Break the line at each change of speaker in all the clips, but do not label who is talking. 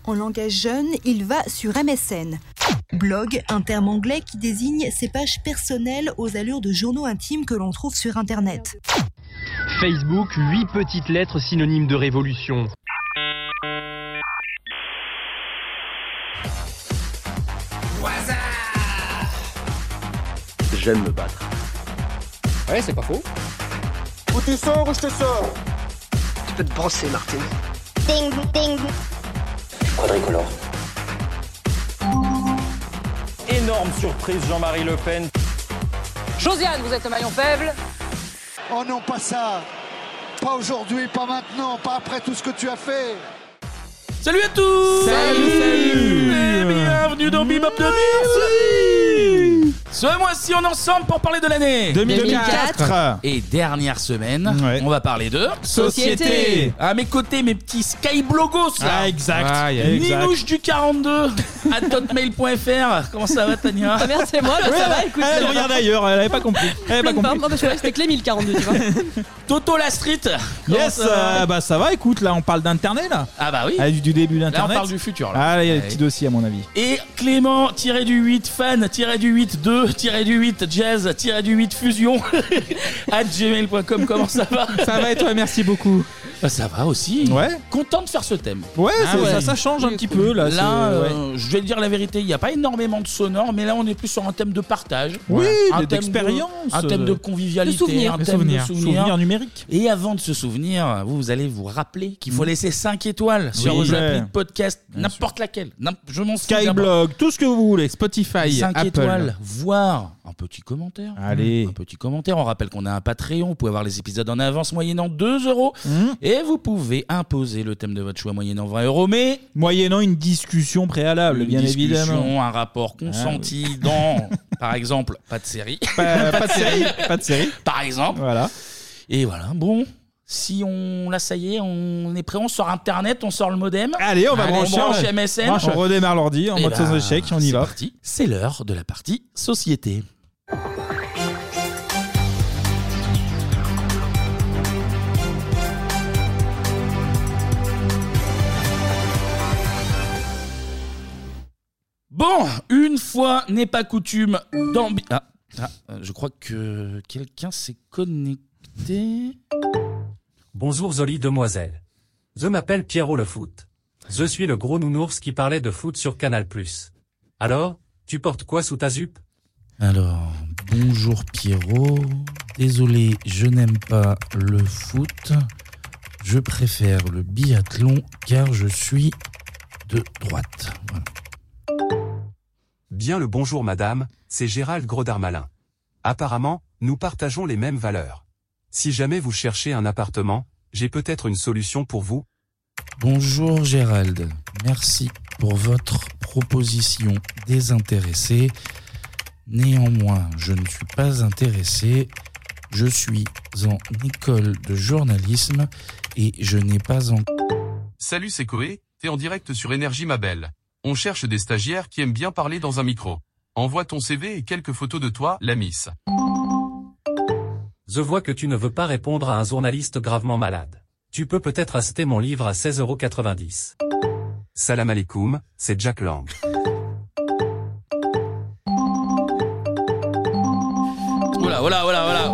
En langage jeune, il va sur MSN. Blog, un terme anglais qui désigne ces pages personnelles aux allures de journaux intimes que l'on trouve sur Internet.
Facebook, 8 petites lettres synonymes de révolution.
J'aime me battre.
Ouais, c'est pas faux.
Où tu sors ou je te sors?
Tu peux te brosser, Martine.
Ding, ding.
Quadricolore.
Énorme surprise, Jean-Marie Le Pen.
Josiane, vous êtes le maillon faible.
Oh non, pas ça. Pas aujourd'hui, pas maintenant, pas après tout ce que tu as fait.
Salut à tous.
Salut.
Et bienvenue dans Bebop 2000. Ce mois-ci, on est ensemble pour parler de l'année
2004.
Et dernière semaine, on va parler de
Société.
À mes côtés, mes petits Skyblogos là.
Ah, exact.
Ninouche du 42 @hotmail.fr. Comment ça va, Tania?
Ah merde, c'est moi, là, ça va, écoute.
Elle regarde ailleurs, elle avait pas compris.
Non, parce que je croyais que c'était Clémy le 42, tu vois.
Toto la street.
Yes, bah ça va, écoute, là on parle d'internet là.
Ah bah oui.
Du début
Là,
d'internet.
on parle du futur là.
Ah, là, il y a des petits dossiers à mon avis.
Et Clément -8 fan -8 2 -8 jazz -8 fusion @gmail.com. Comment ça va?
Ça va et toi? Merci beaucoup.
Bah, ça va aussi.
Ouais.
Content de faire ce thème.
Ouais, ça change un petit peu là.
Je vais te dire la vérité, il n'y a pas énormément de sonore, mais là on est plus sur un thème de partage.
Oui,
un thème
d'expérience.
Un thème de convivialité.
De souvenir.
Un thème de
Souvenir numérique.
Et avant de se souvenir, vous allez vous rappeler qu'il faut laisser 5 étoiles sur vos applis de podcast, n'importe laquelle. Je m'en souviens.
Skyblog, tout ce que vous voulez, Spotify,
5
Apple.
étoiles, voire un petit commentaire.
Allez.
Un petit commentaire. On rappelle qu'on a un Patreon. Vous pouvez avoir les épisodes en avance moyennant 2 €. Et vous pouvez imposer le thème de votre choix moyennant 20 €. Mais
moyennant une discussion préalable, bien évidemment.
Un rapport consenti dans, par exemple, pas de série.
Pas de série.
Par exemple.
Voilà.
Et voilà. Bon. Si là ça y est, on est prêt, on sort Internet, on sort le modem.
Allez, on va brancher
MSN.
On redémarre l'ordi en mode sans échec, on y va.
Parti. C'est l'heure de la partie société. Bon, une fois n'est pas coutume dans... je crois que quelqu'un s'est connecté.
Bonjour jolie demoiselle. Je m'appelle Pierrot le foot. Je suis le gros nounours qui parlait de foot sur Canal+. Alors, tu portes quoi sous ta jupe?
Alors, bonjour Pierrot. Désolé, je n'aime pas le foot. Je préfère le biathlon car je suis de droite. Voilà.
Bien le bonjour madame, c'est Gérald Gros-Darmalin. Apparemment, nous partageons les mêmes valeurs. Si jamais vous cherchez un appartement, j'ai peut-être une solution pour vous.
Bonjour Gérald, merci pour votre proposition désintéressée. Néanmoins, je ne suis pas intéressé. Je suis en école de journalisme et je n'ai pas en...
Salut c'est Koé, t'es en direct sur Énergie ma belle. On cherche des stagiaires qui aiment bien parler dans un micro. Envoie ton CV et quelques photos de toi, la miss.
Je vois que tu ne veux pas répondre à un journaliste gravement malade. Tu peux peut-être acheter mon livre à 16,90 €.
Salam alaikum, c'est Jack Lang.
Voilà.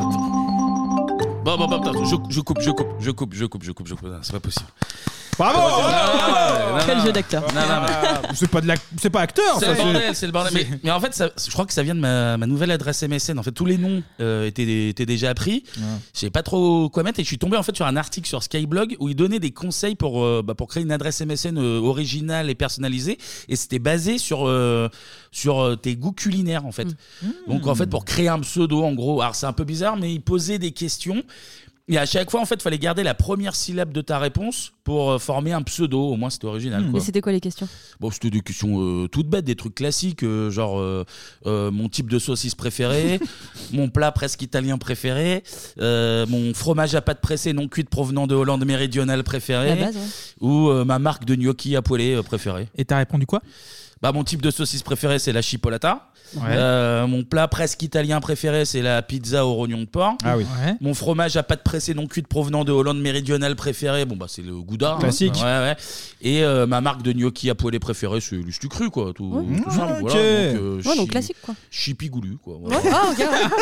Bon, je coupe. C'est pas possible.
Bravo!
Quel jeu d'acteur.
C'est pas acteur,
c'est le bordel. Mais en fait, je crois que ça vient de ma nouvelle adresse MSN. En fait, tous les noms étaient déjà pris. Ouais. Je savais pas trop quoi mettre et je suis tombé en fait sur un article sur Skyblog où il donnait des conseils pour créer une adresse MSN originale et personnalisée. Et c'était basé sur tes goûts culinaires en fait. Donc en fait, pour créer un pseudo, en gros, alors c'est un peu bizarre, mais il posait des questions. Et à chaque fois, en fait, il fallait garder la première syllabe de ta réponse pour former un pseudo. Au moins, c'était original. Quoi.
Et c'était quoi les questions?
Bon, c'était des questions toutes bêtes, des trucs classiques, genre mon type de saucisse préféré, mon plat presque italien préféré, mon fromage à pâte pressée non cuite provenant de Hollande méridionale préféré,
la base, ouais.
ou ma marque de gnocchi à poêler préférée.
Et t'as répondu quoi?
Bah, mon type de saucisse préféré, c'est la chipolata.
Ouais.
Mon plat presque italien préféré, c'est la pizza au rognon de porc.
Ah oui. Ouais.
Mon fromage à pâte pressée non cuite provenant de Hollande méridionale préféré, bon bah c'est le Gouda.
Classique.
Ouais. Et ma marque de gnocchi à poêler préférée, c'est l'Ustu Cru, quoi. Tout simple.
ok.
Voilà.
Donc classique, quoi.
Chipigoulu, quoi.
Ouais. Ah,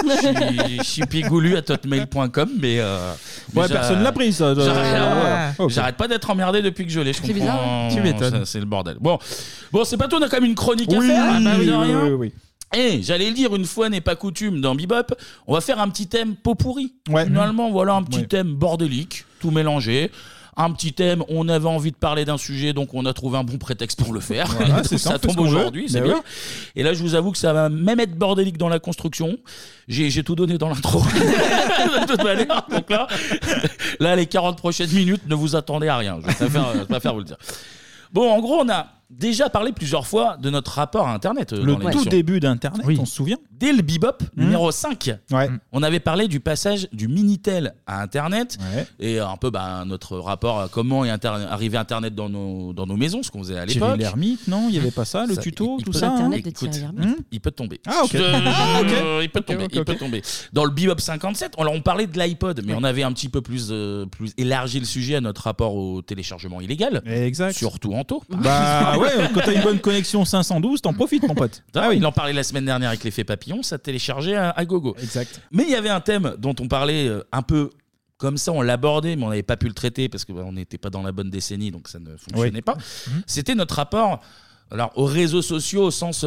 ok.
Chipigoulu@hotmail.com, mais
personne l'a pris, ça.
J'arrête pas d'être emmerdé depuis que je l'ai. Je
C'est bizarre,
comprends.
Tu m'étonnes.
C'est le bordel. Bon, c'est pas tout. On a quand même une chronique à faire.
Ah bah
mine de rien.
oui.
Et j'allais le dire, une fois n'est pas coutume dans Bebop, on va faire un petit thème pot pourri.
Ouais.
Finalement, voilà un petit thème bordélique, tout mélangé. Un petit thème, on avait envie de parler d'un sujet, donc on a trouvé un bon prétexte pour le faire.
Voilà,
Donc ça tombe aujourd'hui, c'est bien. Et là, je vous avoue que ça va même être bordélique dans la construction. J'ai tout donné dans l'intro. De toute manière. Donc là, les 40 prochaines minutes, ne vous attendez à rien. Je préfère vous le dire. Bon, en gros, on a déjà parlé plusieurs fois de notre rapport à Internet.
Le tout début d'Internet, on se souvient.
Dès le Bebop numéro 5, on avait parlé du passage du Minitel à Internet et un peu notre rapport à comment est arrivé Internet dans nos maisons, ce qu'on faisait à l'époque.
Thierry Lhermitte, non, il n'y avait pas ça, le tuto, tout ça.
Internet de Thierry Lhermitte.
Il peut tomber.
Ah, ok.
Il peut tomber. Dans le Bebop 57, on parlait de l'iPod, mais on avait un petit peu plus élargi le sujet à notre rapport au téléchargement illégal.
Exact.
Surtout en taux.
Bah ouais, quand t'as une bonne connexion 512, t'en profites, mon pote.
Ah oui, il en parlait la semaine dernière avec l'effet papillon, ça téléchargeait à gogo.
Exact.
Mais il y avait un thème dont on parlait un peu comme ça, on l'abordait, mais on n'avait pas pu le traiter parce qu'on n'était pas dans la bonne décennie, donc ça ne fonctionnait pas. C'était notre rapport aux réseaux sociaux au sens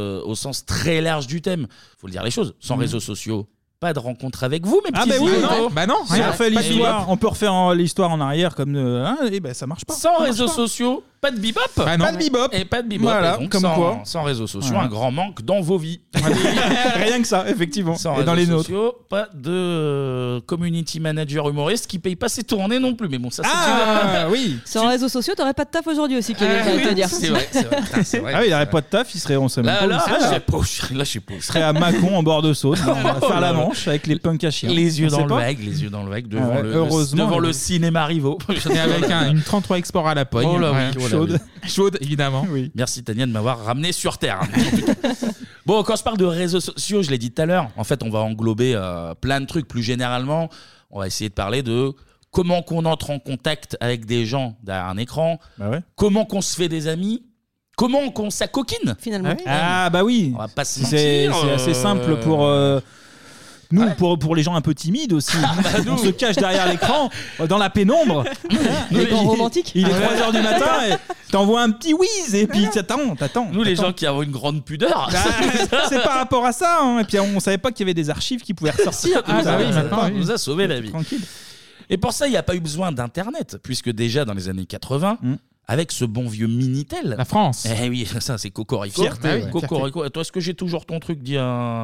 très large du thème. Il faut le dire les choses. Sans réseaux sociaux, pas de rencontre avec vous, mes petits
non.
Si
on fait l'histoire, on peut refaire l'histoire en arrière comme ça marche pas.
Sans réseaux sociaux, pas de Bebop.
Pas de Bebop.
Et pas de Bebop.
Voilà,
et donc
comme quoi.
Sans réseaux sociaux, un grand manque dans vos vies.
Rien que ça, effectivement.
Sans
et dans les
réseaux
nôtres.
sociaux, pas de community manager humoriste qui paye pas ses tournées non plus. Mais bon, ça c'est
oui.
Sans réseaux sociaux, t'aurais pas de taf aujourd'hui aussi, Kevin, j'allais te dire.
C'est vrai.
Ah oui, il n'aurait pas de taf, il serait, on sait même pas où il serait.
Là, je sais pas.
Il serait à Mâcon en bord de Saône, à faire la Manche avec les punks à chiens.
Les yeux dans le vague, devant le cinéma Rivo.
Et avec une 33 Export à la poigne.
Oh là oui,
chaude, évidemment.
Oui.
Merci Tania de m'avoir ramené sur Terre. Bon, quand je parle de réseaux sociaux, je l'ai dit tout à l'heure, en fait, on va englober plein de trucs. Plus généralement, on va essayer de parler de comment qu'on entre en contact avec des gens derrière un écran, comment qu'on se fait des amis, comment qu'on s'acoquine.
Finalement.
Ah bah oui.
On va pas se
C'est
mentir,
assez simple pour... Nous, pour les gens un peu timides aussi, on se cache derrière l'écran, dans la pénombre.
L'écran romantique.
Il est 3h du matin et t'envoies un petit whiz et puis t'attends.
Nous, les gens qui avons une grande pudeur.
C'est par rapport à ça. Hein. Et puis on savait pas qu'il y avait des archives qui pouvaient ressortir.
Ça nous a sauvé la vie.
Tranquille.
Et pour ça, il n'y a pas eu besoin d'Internet, puisque déjà dans les années 80, avec ce bon vieux Minitel.
La France.
Eh oui, ça c'est Cocorico.
Fierté,
Cocorico. Et toi, est-ce que j'ai toujours ton truc dit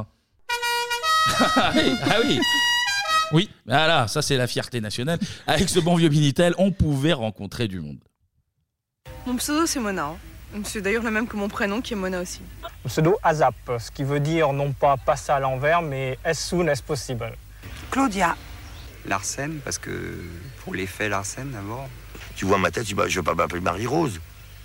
Ah oui.
Oui.
Voilà, ça c'est la fierté nationale. Avec ce bon vieux Minitel, on pouvait rencontrer du monde.
Mon pseudo c'est Mona. C'est d'ailleurs le même que mon prénom qui est Mona aussi.
Pseudo ASAP, ce qui veut dire non pas passer à l'envers, mais as soon as possible.
Claudia. Larsen, parce que pour l'effet Larsen d'abord.
Tu vois ma tête, je vais pas m'appeler Marie-Rose.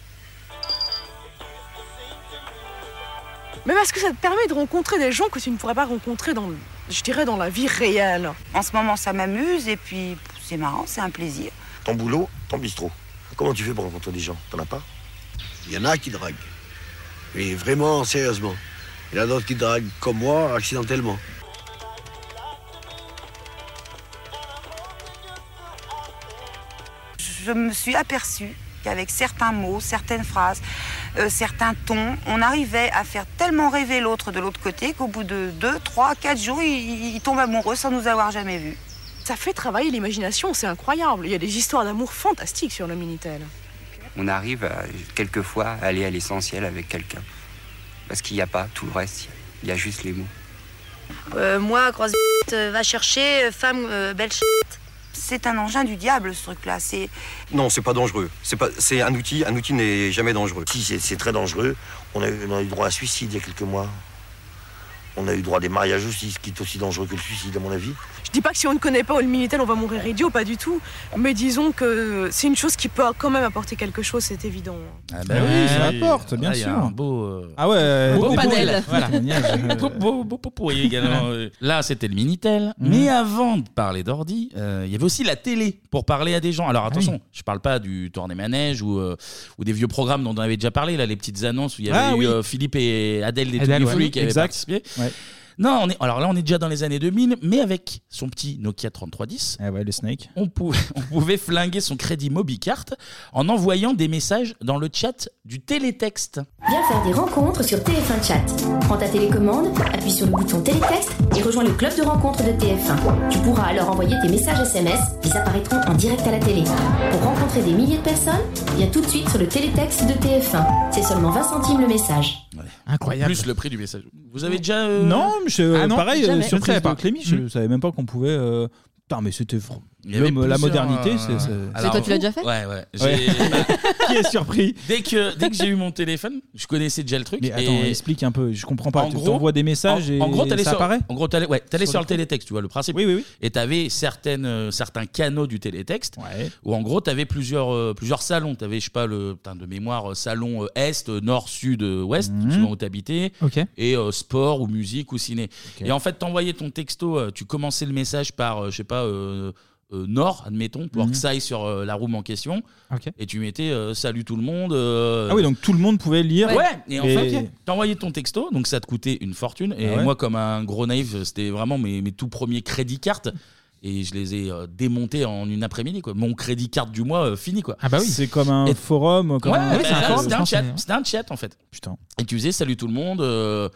Mais parce que ça te permet de rencontrer des gens que tu ne pourrais pas rencontrer dans la vie réelle.
En ce moment, ça m'amuse et puis c'est marrant, c'est un plaisir.
Ton boulot, ton bistrot. Comment tu fais pour rencontrer des gens? T'en as pas?
Il y en a qui draguent. Mais vraiment, sérieusement. Il y en a d'autres qui draguent comme moi, accidentellement.
Je me suis aperçue qu'avec certains mots, certaines phrases, certains tons, on arrivait à faire tellement rêver l'autre de l'autre côté qu'au bout de 2, 3, 4 jours, il tombe amoureux sans nous avoir jamais vus.
Ça fait travailler l'imagination, c'est incroyable. Il y a des histoires d'amour fantastiques sur le Minitel.
On arrive à, quelquefois à aller à l'essentiel avec quelqu'un. Parce qu'il n'y a pas tout le reste, il y a juste les mots.
Moi, grosse va chercher femme belle
C'est un engin du diable, ce truc-là.
Non, c'est pas dangereux. C'est un outil n'est jamais dangereux.
Si, c'est très dangereux. On a eu droit à suicide il y a quelques mois. On a eu droit à des mariages aussi, ce qui est aussi dangereux que le suicide, à mon avis.
Je dis pas que si on ne connaît pas le Minitel, on va mourir idiot, pas du tout. Mais disons que c'est une chose qui peut quand même apporter quelque chose, c'est évident.
Ah bah oui, ça apporte, bien
il y a
sûr.
un beau,
Ah ouais,
beau
panel.
Voilà. beau pourri également. Là, c'était le Minitel. Mais avant de parler d'ordi, il y avait aussi la télé pour parler à des gens. Alors attention, je parle pas du tournée-manège ou des vieux programmes dont on avait déjà parlé, là, les petites annonces où il y avait eu Philippe et Adèle des Tutti Fruits qui avaient participé. Ouais. Non, alors là, on est déjà dans les années 2000, mais avec son petit Nokia 3310,
le Snake,
on pouvait flinguer son crédit Mobicart en envoyant des messages dans le chat du télétexte.
Viens faire des rencontres sur TF1 Chat. Prends ta télécommande, appuie sur le bouton télétexte et rejoins le club de rencontres de TF1. Tu pourras alors envoyer tes messages SMS, ils apparaîtront en direct à la télé. Pour rencontrer des milliers de personnes, viens tout de suite sur le télétexte de TF1. C'est seulement 20 centimes le message.
Incroyable.
Plus le prix du message. Vous avez déjà...
Non, pareil,
jamais.
surprise
Je
de Clémy, je savais même pas qu'on pouvait... Putain, mais c'était la modernité, c'est...
toi, tu l'as déjà fait ?
Ouais.
Qui est surpris ?
Dès que j'ai eu mon téléphone, je connaissais déjà le truc.
Mais attends, explique un peu, je comprends pas.
En
Tu
gros,
envoies des messages et
en gros,
ça apparaît ?
En gros, t'allais sur le télétexte, tu vois le principe.
Oui.
Et t'avais certains canaux du télétexte où en gros t'avais plusieurs salons. T'avais, je sais pas, de mémoire, salon Est, Nord, Sud, Ouest, selon où t'habitais. Et sport ou musique ou ciné. Et en fait, t'envoyais ton texto, tu commençais le message par, je sais pas, Nord, admettons, pour que ça aille sur la room en question. Et tu mettais salut tout le monde.
Ah oui, donc tout le monde pouvait lire.
Ouais, et en fait, t'envoyais ton texto, donc ça te coûtait une fortune. Et moi, comme un gros naïf, c'était vraiment mes tout premiers crédits cartes. Et je les ai démontés en une après-midi, quoi. Mon crédit carte du mois fini, quoi.
Ah bah oui. C'est comme un forum.
C'était un chat en fait.
Putain.
Et tu faisais salut tout le monde.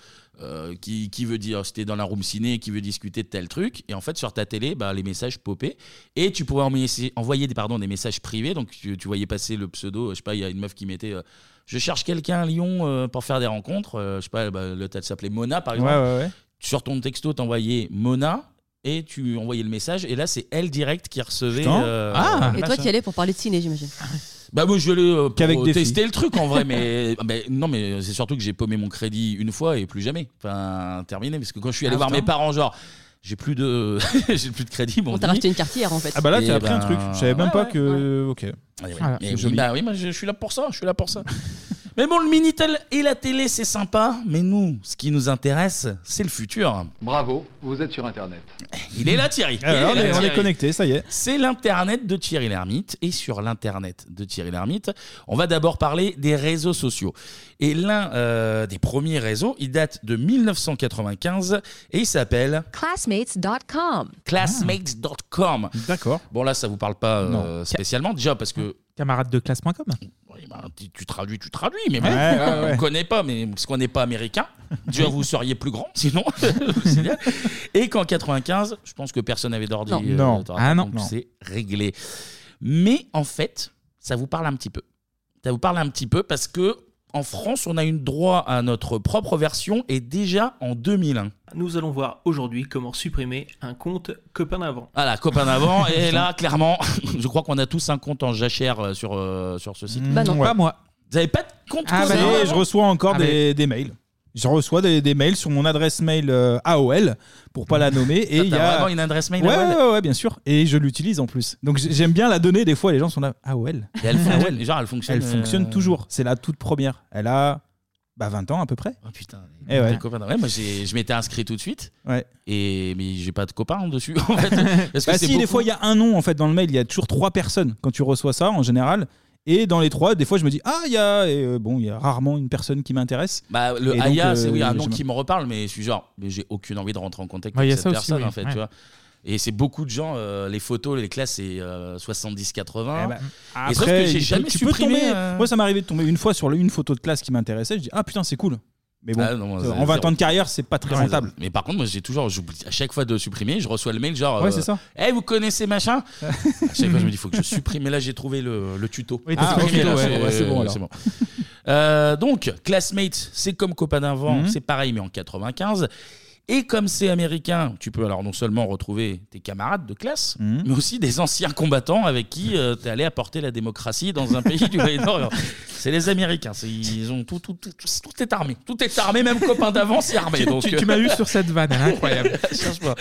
Qui veut dire, c'était dans la room ciné, qui veut discuter de tel truc, et en fait sur ta télé, les messages popaient, et tu pouvais envoyer des messages privés, donc tu voyais passer le pseudo, je sais pas, il y a une meuf qui mettait je cherche quelqu'un à Lyon pour faire des rencontres, je sais pas, le tas s'appelait Mona par exemple.
Ouais.
Sur ton texto t'envoyais Mona, et tu envoyais le message, et là c'est elle direct qui recevait.
Et toi, tu y allais pour parler de ciné, j'imagine.
Bah moi je vais
Qu'avec des
tester
filles.
le truc en vrai, mais non, mais c'est surtout que j'ai paumé mon crédit une fois et plus jamais. Enfin, terminé, parce que quand je suis allé voir mes parents, genre j'ai plus de crédit.
On t'a racheté une carte hier en fait.
Ah bah là, t'as appris un truc. Je savais même pas que. Ok.
Oui, moi je suis là pour ça. Mais bon, le Minitel et la télé, c'est sympa, mais nous, ce qui nous intéresse, c'est le futur.
Bravo, vous êtes sur Internet.
Il est là, Thierry.
Alors, on est connecté, ça y est.
C'est l'Internet de Thierry Lhermitte. Et sur l'Internet de Thierry Lhermitte, on va d'abord parler des réseaux sociaux. Et l'un des premiers réseaux, il date de 1995 et il s'appelle
Classmates.com.
Classmates.com.
D'accord.
Bon, là, ça vous parle pas spécialement, déjà parce que.
Camarade de classe.com.
Oui, tu traduis, mais bon, on ne connaît pas, mais parce qu'on n'est pas américain. Déjà, vous seriez plus grand, sinon. Et qu'en 95, je pense que personne n'avait d'ordi.
Non.
Donc c'est réglé. Mais en fait, ça vous parle un petit peu. Ça vous parle un petit peu parce que en France, on a eu droit à notre propre version et déjà en 2001.
Nous allons voir aujourd'hui comment supprimer un compte copain d'avant.
Voilà, copain d'avant. Et là, clairement, je crois qu'on a tous un compte en jachère sur ce site.
Bah non,
pas moi.
Vous n'avez pas de compte
Ah
copain
bah
d'avant?
je reçois encore des mails. Je reçois des mails sur mon adresse mail AOL, pour pas la nommer. Et il y a
vraiment une adresse mail AOL?
Ouais, bien sûr. Et je l'utilise en plus. Donc j'aime bien la donner. Des fois, les gens sont là. AOL.
Et elle fonctionne, genre, elle fonctionne.
Elle fonctionne toujours. C'est la toute première. Elle a 20 ans à peu près.
Oh putain.
Et ouais.
Copain d'avant. Moi, je m'étais inscrit tout de suite.
Ouais.
Mais j'ai pas de copain dessus. En fait. Parce que
si, des fois, il y a un nom en fait dans le mail. Il y a toujours 3 personnes quand tu reçois ça en général. Et dans les 3, des fois, je me dis il y a rarement une personne qui m'intéresse.
Le
et
Aya,
donc,
c'est un nom qui me reparle, mais je suis genre, mais j'ai aucune envie de rentrer en contact
Ouais, y a
avec
ça
cette
aussi,
personne,
oui.
en fait,
Ouais.
tu vois. Et c'est beaucoup de gens, les photos, les classes, c'est 70-80. Et sauf que j'ai jamais
tu peux
supprimé.
tomber. Moi, ça m'est arrivé de tomber une fois sur une photo de classe qui m'intéressait. Je dis putain, c'est cool. Mais bon, en 20 ans de carrière, c'est pas très rentable.
Mais par contre, moi, j'oublie à chaque fois de supprimer. Je reçois le mail genre.
Ouais, c'est ça.
Vous connaissez machin. À chaque fois, je me dis, il faut que je supprime. Mais là, j'ai trouvé le tuto.
Oui, t'as supprimé, là,
c'est bon alors.
C'est bon. Donc, Classmates, c'est comme copain d'avant, c'est pareil, mais en 95. Et comme c'est américain, tu peux alors non seulement retrouver tes camarades de classe, mais aussi des anciens combattants avec qui tu es allé apporter la démocratie dans un pays du Moyen-Orient. C'est les Américains, ils ont tout est armé. Tout est armé, même copain d'avant, c'est armé. Donc,
Tu m'as eu sur cette vanne, incroyable.
Cherche pas.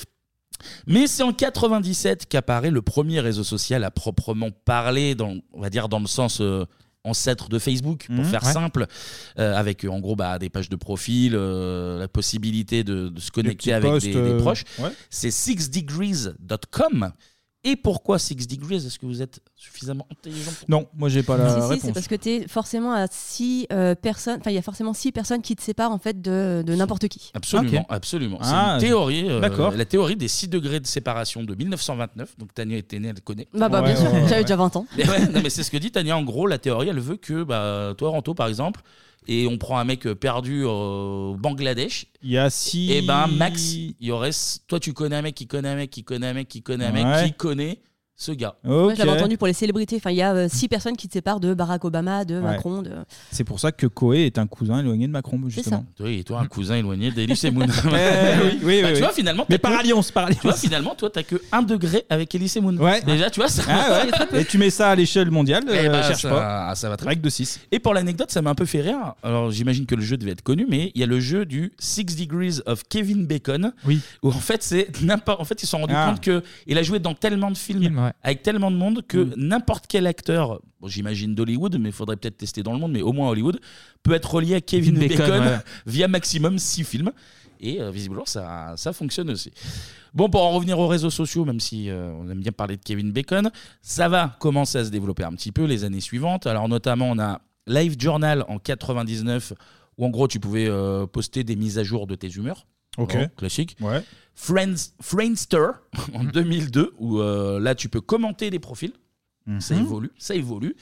Mais c'est en 97 qu'apparaît le premier réseau social à proprement parler, on va dire dans le sens ancêtre de Facebook, pour faire simple, avec en gros des pages de profil, la possibilité de se connecter avec des proches. C'est 6degrees.com. Et pourquoi 6 degrees? Est-ce que vous êtes suffisamment intelligent pour...
Non, moi j'ai pas la réponse.
C'est parce que tu es forcément à 6 personnes, enfin il y a forcément 6 personnes qui te séparent en fait de n'importe qui.
Absolument, absolument. C'est une théorie, la théorie des 6 degrés de séparation de 1929. Donc Tania était née, elle connaît.
Bah bien sûr, j'avais déjà 20 ans.
Non, mais c'est ce que dit Tania. En gros, la théorie, elle veut que toi, Ranto, par exemple, et on prend un mec perdu au Bangladesh.
Il y a 6.
Et Max, il y aurait. Toi, tu connais un mec qui connaît un mec qui connaît un mec qui connaît un mec qui connaît ce gars.
Moi, j'avais entendu pour les célébrités. Enfin, il y a 6 personnes qui te séparent de Barack Obama, de Macron.
C'est pour ça que Koé est un cousin éloigné de Macron, justement.
Oui, et toi, un cousin éloigné d'Elysée Moon.
oui.
Tu vois, finalement.
Mais par alliance.
Tu vois, finalement, toi, t'as que 1 degré avec Elysée Moon.
Ouais.
Déjà, tu vois, ça.
Et tu mets ça à l'échelle mondiale, cherche
pas. Ça va très
Règle de 6.
Et pour l'anecdote, ça m'a un peu fait rire. Alors, j'imagine que le jeu devait être connu, mais il y a le jeu du 6 Degrees of Kevin Bacon.
Oui.
Où en fait, ils se sont rendus compte qu'il a joué dans tellement de films, avec tellement de monde, que n'importe quel acteur, j'imagine d'Hollywood, mais il faudrait peut-être tester dans le monde, mais au moins Hollywood, peut être relié à Kevin Bacon via maximum 6 films. Et visiblement, ça fonctionne aussi. Bon, pour en revenir aux réseaux sociaux, même si on aime bien parler de Kevin Bacon, ça va commencer à se développer un petit peu les années suivantes. Alors notamment, on a LiveJournal en 99, où en gros, tu pouvais poster des mises à jour de tes humeurs.
Ok.
Classique.
Ouais.
Friendster en 2002, où là, tu peux commenter des profils. Ça évolue.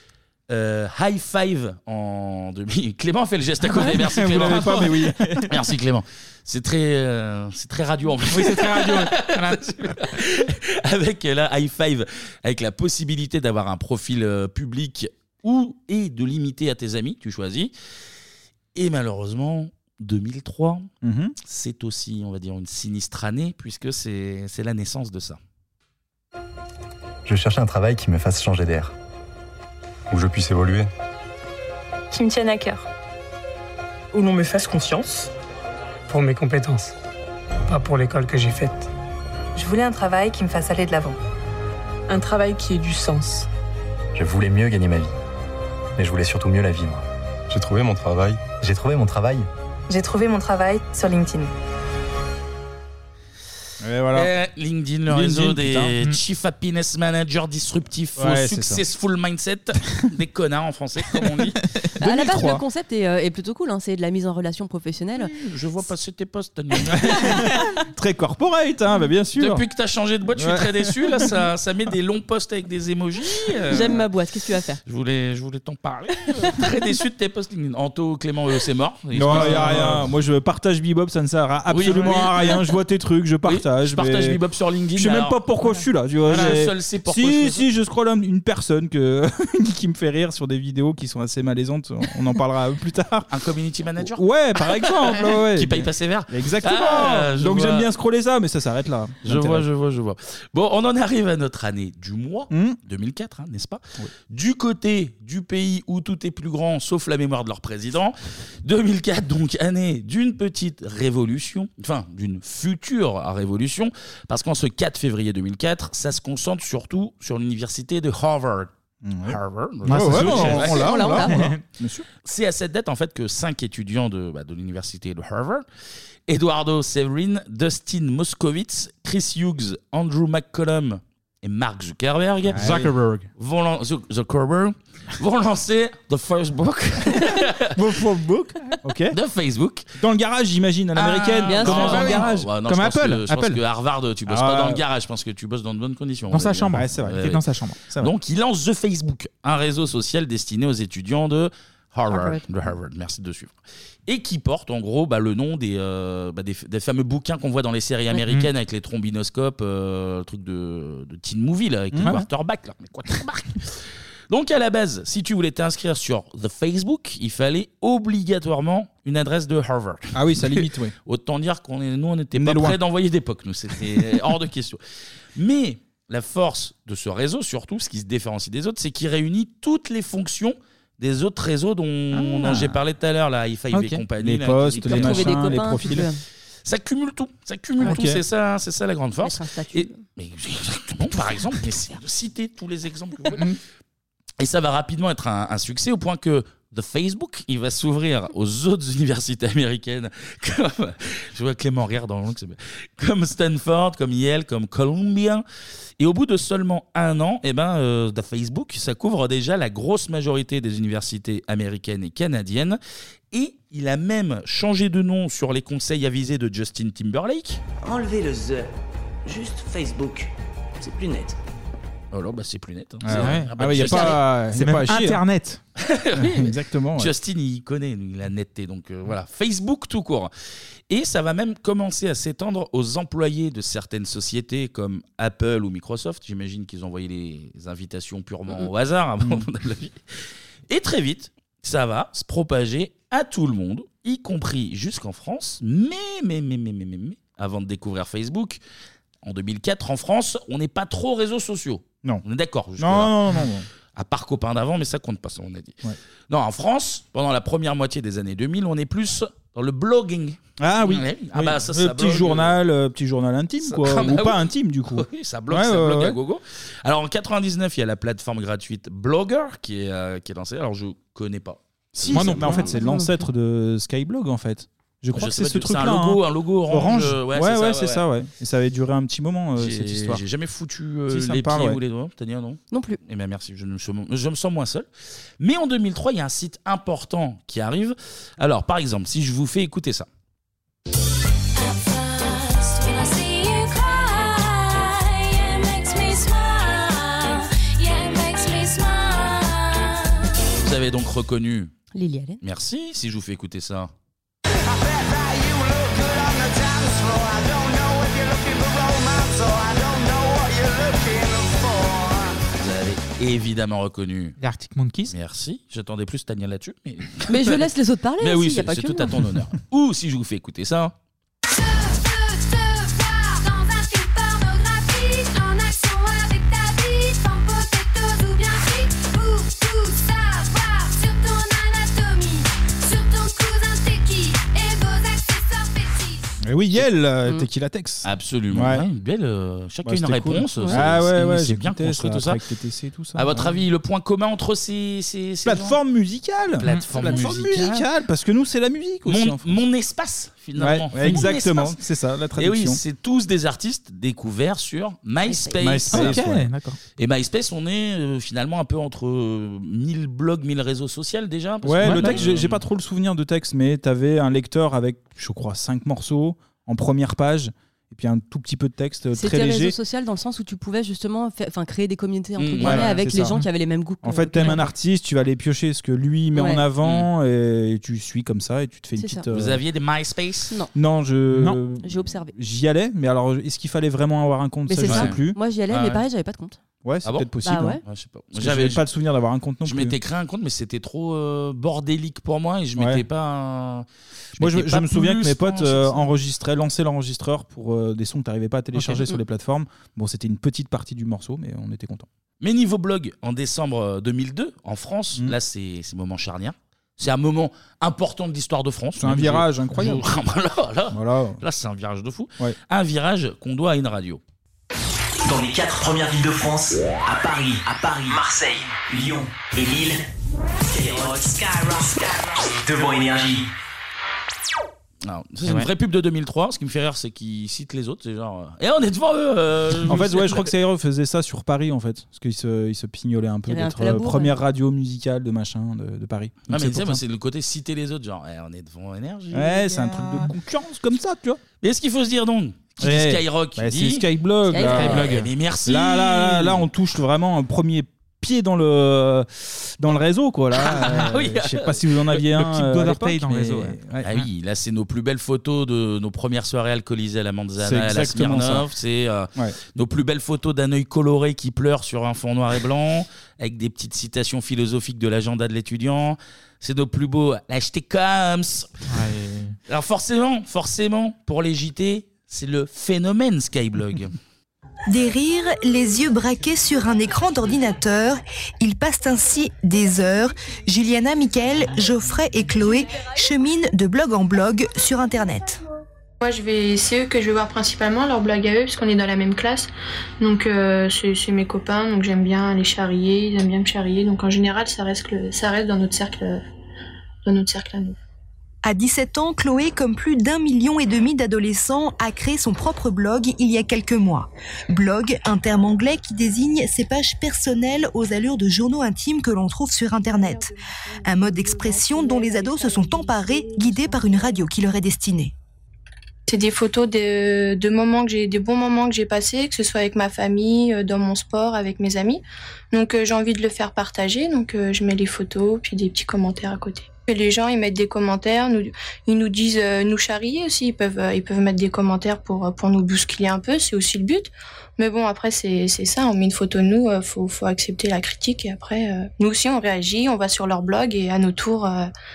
High Five en 2000. Clément a fait le geste à côté. Merci
Vous
Clément.
l'avez pas, mais oui.
Merci Clément. C'est très radio en plus.
Oui, c'est très radio.
Avec la High Five, avec la possibilité d'avoir un profil public et de limiter à tes amis, tu choisis. Et malheureusement, 2003, c'est aussi, on va dire, une sinistre année, puisque c'est la naissance de ça.
Je cherchais un travail qui me fasse changer d'air, où je puisse évoluer.
Qui me tienne à cœur.
Où l'on me fasse confiance pour mes compétences, pas pour l'école que j'ai faite.
Je voulais un travail qui me fasse aller de l'avant.
Un travail qui ait du sens.
Je voulais mieux gagner ma vie, mais je voulais surtout mieux la vivre.
J'ai trouvé mon travail.
J'ai trouvé mon travail.
J'ai trouvé mon travail sur LinkedIn.
Et voilà.
LinkedIn, le réseau des Chief Happiness Managers disruptifs, Successful Mindset, des connards en français, comme on dit.
À la base, le concept est plutôt cool, hein, c'est de la mise en relation professionnelle.
Je vois passer tes posts, Tania.
Très corporate, bien sûr.
Depuis que tu as changé de boîte, je suis très déçu. Là, ça met des longs posts avec des emojis.
J'aime ma boîte, qu'est-ce que tu vas faire?
Je voulais t'en parler. Très déçu de tes posts LinkedIn. Anto, Clément, c'est mort.
Non, il n'y a rien. Moi, je partage Bebop, ça ne sert absolument à rien. Je vois tes trucs, je partage.
Je partage Bebop sur LinkedIn.
Je sais même pas pourquoi je suis là. Tu vois,
seul sait pourquoi.
Je scrolle une personne qui me fait rire sur des vidéos qui sont assez malaisantes. On en parlera plus tard.
Un community manager.
Ouais, par exemple.
Qui paye pas sévère.
Exactement. Donc j'aime bien scroller ça, mais ça s'arrête là.
Je vois. Bon, on en arrive à notre année du mois, 2004, n'est-ce pas? Du côté du pays où tout est plus grand, sauf la mémoire de leur président. 2004, donc année d'une petite révolution, enfin d'une future révolution, parce qu'en ce 4 février 2004, ça se concentre surtout sur l'université de Harvard. Harvard. C'est à cette date en fait que 5 étudiants de l'université de Harvard, Eduardo Severin, Dustin Moskowitz, Chris Hughes, Andrew McCollum et Mark Zuckerberg vont lancer The First Book de Facebook.
Dans le garage, j'imagine, à l'américaine.
Comment
dans le garage
Comme Apple. Je pense que Harvard, tu bosses pas dans le garage. Je pense que tu bosses dans de bonnes conditions.
Dans sa chambre. C'est vrai. Il est dans sa chambre.
Donc, il lance The Facebook, un réseau social destiné aux étudiants de Harvard. Merci de suivre. Et qui porte en gros le nom des fameux bouquins qu'on voit dans les séries américaines avec les trombinoscopes, le truc de teen movie là, avec les quarterbacks. Mais quarterbacks. Donc à la base, si tu voulais t'inscrire sur The Facebook, il fallait obligatoirement une adresse de Harvard.
Ah oui, ça limite, oui.
Autant dire qu'on n'était pas prêts d'envoyer des POC, nous, c'était hors de question. Mais la force de ce réseau, surtout, ce qui se différencie des autres, c'est qu'il réunit toutes les fonctions des autres réseaux dont j'ai parlé tout à l'heure, la Hi5 et compagnie.
Les posts, les machins, les profils.
Ça cumule tout, c'est ça la grande force. Mais exactement, par exemple, essayez de citer tous les exemples que vous voulez. Et ça va rapidement être un succès au point que The Facebook, il va s'ouvrir aux autres universités américaines, comme, je vois Clément rire dans le comme Stanford, comme Yale, comme Columbia. Et au bout de seulement 1 an, The Facebook, ça couvre déjà la grosse majorité des universités américaines et canadiennes. Et il a même changé de nom sur les conseils avisés de Justin Timberlake.
Enlevez le The, juste Facebook, c'est plus net.
Oh là, c'est plus net.
C'est pas Internet.
Oui,
exactement.
Justin, il connaît la netteté, donc voilà. Facebook tout court. Et ça va même commencer à s'étendre aux employés de certaines sociétés comme Apple ou Microsoft. J'imagine qu'ils ont envoyé les invitations purement au hasard. Et très vite, ça va se propager à tout le monde, y compris jusqu'en France. Mais, avant de découvrir Facebook, en 2004, en France, on n'est pas trop réseaux sociaux.
Non.
On est d'accord.
Non.
À part copains d'avant, mais ça compte pas, ça on a dit. Ouais. Non, en France, pendant la première moitié des années 2000, on est plus dans le blogging.
Ah oui.
Ouais.
Oui.
Ça
petit journal intime, quoi. Ou pas intime, du coup.
Oui, ça blogue à gogo. Alors en 99, il y a la plateforme gratuite Blogger qui est lancée. Alors je connais pas.
Moi non, mais en fait, c'est l'ancêtre de Skyblog, en fait. Je crois que c'est ce truc-là.
Un logo orange.
Ouais, c'est ça. Et ça avait duré un petit moment, cette histoire.
J'ai jamais foutu les pieds ou les doigts. Tania, non ?
Non plus.
Eh bien, merci. Je me sens moins seul. Mais en 2003, il y a un site important qui arrive. Alors, par exemple, si je vous fais écouter ça. Vous avez donc reconnu
Lily Allen.
Merci. Si je vous fais écouter ça. Vous avez évidemment reconnu
l'Arctic Monkeys.
Merci. J'attendais plus Tania là-dessus.
Mais je laisse les autres parler.
Mais
aussi,
oui,
y a pas
c'est
que
tout
moi.
à ton honneur. Ou si je vous fais écouter ça.
Oui, Yale, Tequila Tex.
Absolument.
Ouais.
Ouais, belle, chacun une réponse.
Cool.
C'est bien construit tout ça.
Avec TTC, tout ça.
À votre avis, le point commun entre ces
plateforme musicale.
Plateforme musicale.
Parce que nous, c'est la musique aussi.
Mon espace, finalement.
Ouais, exactement, c'est ça, la traduction.
Et oui, c'est tous des artistes découverts sur MySpace.
Okay,
d'accord.
Et MySpace, on est finalement un peu entre 1000 blogs, 1000 réseaux sociaux déjà.
Le texte, j'ai pas trop le souvenir de texte, mais t'avais un lecteur avec, je crois, 5 morceaux en première page. Et puis un tout petit peu de texte très léger.
C'était réseau social dans le sens où tu pouvais justement créer des communautés entre guillemets
voilà,
avec les gens qui avaient les mêmes goûts.
En fait, t'aimes un artiste, tu vas aller piocher ce que lui met en avant et tu suis comme ça et tu te fais une petite.
Vous aviez des MySpace ?
Non,
j'ai observé.
J'y allais, mais alors est-ce qu'il fallait vraiment avoir un compte ?
Mais
ça, je sais plus.
Moi, j'y allais, mais pareil, j'avais pas de compte.
Ouais, c'est peut-être possible.
Bah ouais.
Je sais pas.
J'avais pas le souvenir d'avoir un compte non plus.
Je m'étais créé un compte, mais c'était trop bordélique pour moi et je m'étais pas.
Moi, je me souviens que mes potes lançaient l'enregistreur pour des sons que t'arrivais pas à télécharger sur les plateformes. Bon, c'était une petite partie du morceau, mais on était contents.
Mais niveau blog, en décembre 2002, en France, là, c'est moment charnière. C'est un moment important de l'histoire de France.
C'est un virage incroyable.
Là, c'est un virage de fou. Ouais. Un virage qu'on doit à une radio.
Dans les 4 premières villes de France, à Paris, Marseille, Lyon et Lille, Skyrock, devant Énergie.
C'est une vraie pub de 2003. Ce qui me fait rire, c'est qu'ils citent les autres. C'est genre, on est devant eux.
En fait, je crois que Skyrock faisait ça sur Paris, en fait, parce qu'il se pignolait un peu d'être première radio musicale de machin de Paris.
Donc mais tu sais, c'est le côté citer les autres, genre, on est devant Énergie.
Ouais, c'est un truc de concurrence comme ça, tu vois.
Mais est-ce qu'il faut se dire donc? Qui dit Skyrock,
c'est Skyblog.
Mais merci.
Là, on touche vraiment un premier pied dans le réseau, quoi. Là, je sais pas si vous en aviez un.
petit doigt
à
d'orteil
l'époque,
dans le réseau.
mais-
Ah oui, là c'est nos plus belles photos de nos premières soirées alcoolisées à la
C'est
Manzana, à la
exactement
Smirnoff.
ça.
C'est nos plus belles photos d'un œil coloré qui pleure sur un fond noir et blanc, avec des petites citations philosophiques de l'agenda de l'étudiant. C'est nos plus beaux. L'acheter comme. Alors forcément, pour les JT, c'est le phénomène Skyblog.
Des rires, les yeux braqués sur un écran d'ordinateur. Ils passent ainsi des heures. Juliana, Mickaël, Geoffrey et Chloé cheminent de blog en blog sur Internet.
Moi, c'est eux que je vais voir principalement, leur blog à eux, parce qu'on est dans la même classe. Donc, c'est mes copains, donc j'aime bien les charrier, ils aiment bien me charrier. Donc, en général, ça reste dans notre cercle à nous.
À 17 ans, Chloé, comme plus d'1,5 million d'adolescents, a créé son propre blog il y a quelques mois. Blog, un terme anglais qui désigne ces pages personnelles aux allures de journaux intimes que l'on trouve sur Internet. Un mode d'expression dont les ados se sont emparés, guidés par une radio qui leur est destinée.
C'est des photos de moments des bons moments que j'ai passés, que ce soit avec ma famille, dans mon sport, avec mes amis. Donc j'ai envie de le faire partager, donc je mets les photos, puis des petits commentaires à côté. Et les gens, ils mettent des commentaires, ils nous disent nous charrier aussi, ils peuvent mettre des commentaires pour nous bousculer un peu, c'est aussi le but. Mais bon, après c'est ça, on met une photo de nous, faut accepter la critique et après nous aussi on réagit, on va sur leur blog et à nos tours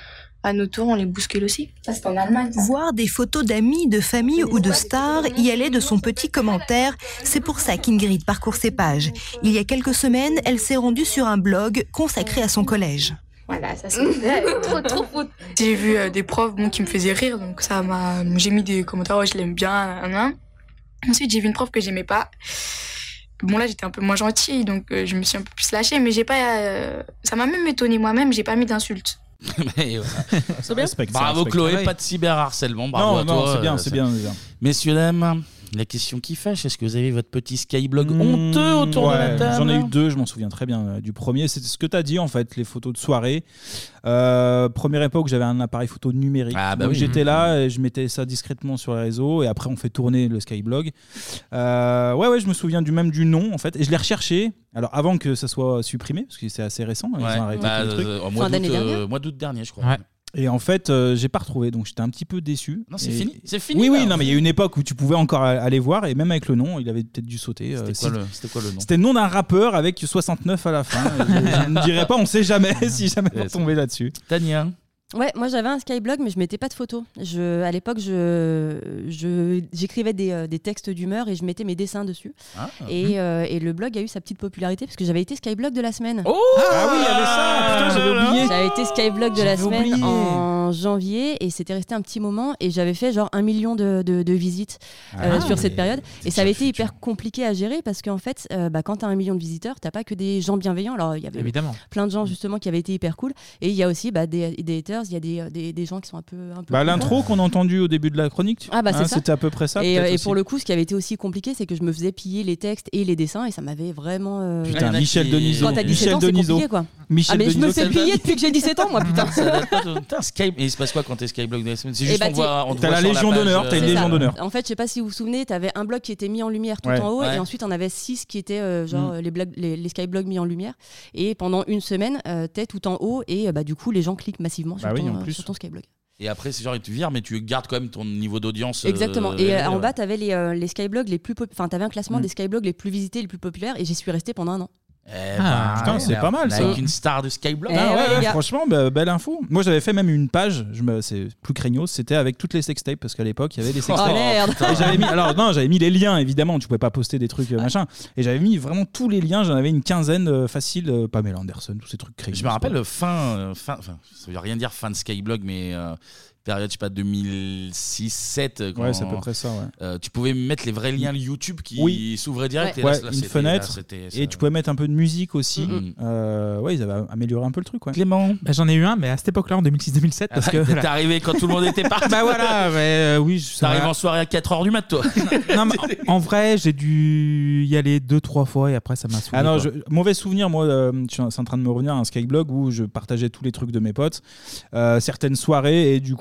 on les bouscule aussi. Ça, c'est en Allemagne.
Voir des photos d'amis, de famille ou de stars, y aller de son petit commentaire, c'est pour ça qu'Ingrid parcourt ses pages. Il y a quelques semaines, elle s'est rendue sur un blog consacré à son collège.
Voilà, ça c'est trop fou. J'ai vu des profs qui me faisaient rire, donc j'ai mis des commentaires, je l'aime bien. Ensuite, j'ai vu une prof que j'aimais pas. Bon, là, j'étais un peu moins gentille, donc je me suis un peu plus lâchée, mais j'ai pas. Ça m'a même étonnée moi-même, j'ai pas mis d'insultes.
Mais voilà.
C'est bien.
Bravo Chloé, pas de cyberharcèlement. Bravo à toi.
C'est bien.
Messieurs, dames, la question qui fâche, est-ce que vous avez votre petit Skyblog honteux autour de la table?
J'en ai eu 2, je m'en souviens très bien. Du premier, c'est ce que tu as dit en fait, les photos de soirée. Première époque, j'avais un appareil photo numérique. Donc j'étais là, et je mettais ça discrètement sur les réseaux et après on fait tourner le Skyblog. Je me souviens du nom en fait et je l'ai recherché. Alors avant que ça soit supprimé, parce que c'est assez récent, ils ont arrêté le truc.
Au mois d'août dernier, je crois.
Ouais. Et en fait, j'ai pas retrouvé, donc j'étais un petit peu déçu.
Non, c'est fini.
Oui, non, mais il y a une époque où tu pouvais encore aller voir, et même avec le nom, il avait peut-être dû sauter.
C'était quoi le nom?
C'était le nom d'un rappeur avec 69 à la fin. Je ne dirais pas, on sait jamais si jamais on tombait là-dessus.
Tania.
Ouais, moi j'avais un Skyblog, mais je mettais pas de photos. À l'époque, j'écrivais des textes d'humeur et je mettais mes dessins dessus. Et le blog a eu sa petite popularité parce que j'avais été Skyblog de la semaine.
Oh ah oui, il y avait ça. Putain, j'avais oublié.
J'avais été Skyblog de la semaine en janvier et c'était resté un petit moment et j'avais fait genre 1 million de visites sur cette période. Et ça avait été hyper compliqué à gérer parce qu'en fait, quand t'as 1 million de visiteurs, t'as pas que des gens bienveillants. Alors il y avait plein de gens justement qui avaient été hyper cool et il y a aussi des haters. Il y a des gens qui sont un peu
l'intro qu'on a entendu au début de la chronique,
c'est ça.
C'était à peu près ça.
Et pour le coup, ce qui avait été aussi compliqué, c'est que je me faisais piller les textes et les dessins et ça m'avait vraiment.
Putain, Michel Denisot.
Quand t'as 17 ans, c'est compliqué quoi. Mais je me fais piller depuis que j'ai 17 ans, moi, putain.
Et il se passe quoi quand t'es Skyblog de la semaine? C'est juste
t'as la Légion d'honneur, t'as une Légion d'honneur.
En fait, je sais pas si vous vous souvenez, t'avais un blog qui était mis en lumière tout en haut et ensuite on avait 6 qui étaient les Skyblogs mis en lumière. Et pendant une semaine, t'es tout en haut et du coup, les gens cliquent massivement sur ton Skyblog.
Et après, c'est genre, ils te virent, mais tu gardes quand même ton niveau d'audience.
Exactement. Et en bas, t'avais les Skyblogs les plus t'avais un classement des Skyblogs les plus visités, les plus populaires, et j'y suis resté pendant 1 an.
Putain, c'est pas mal ça.
Avec une star de Skyblog.
Franchement, belle info. Moi, j'avais fait même une page, c'est plus craignos, c'était avec toutes les sextapes, parce qu'à l'époque, il y avait des sextapes.
Oh merde.
J'avais mis les liens, évidemment, tu pouvais pas poster des trucs machin. Et j'avais mis vraiment tous les liens, j'en avais une quinzaine facile. Pamela Anderson, tous ces trucs craignos.
Je me rappelle ça veut rien dire fin de Skyblog, mais période, je sais pas, 2006-7.
Ouais, c'est à peu près ça,
tu pouvais mettre les vrais liens YouTube qui s'ouvraient direct.
Et une fenêtre. Et tu pouvais mettre un peu de musique aussi. Ils avaient amélioré un peu le truc.
Clément.
J'en ai eu un, mais à cette époque-là, en 2006-2007. Parce que
t'es arrivé quand tout le monde était parti. T'arrives en soirée à 4h du mat, toi.
Non, mais en vrai, j'ai dû y aller 2-3 fois et après, ça m'a saoulé.
Ah non, mauvais souvenir, moi, c'est en train de me revenir à un Skyblog où je partageais tous les trucs de mes potes. Certaines soirées et du coup,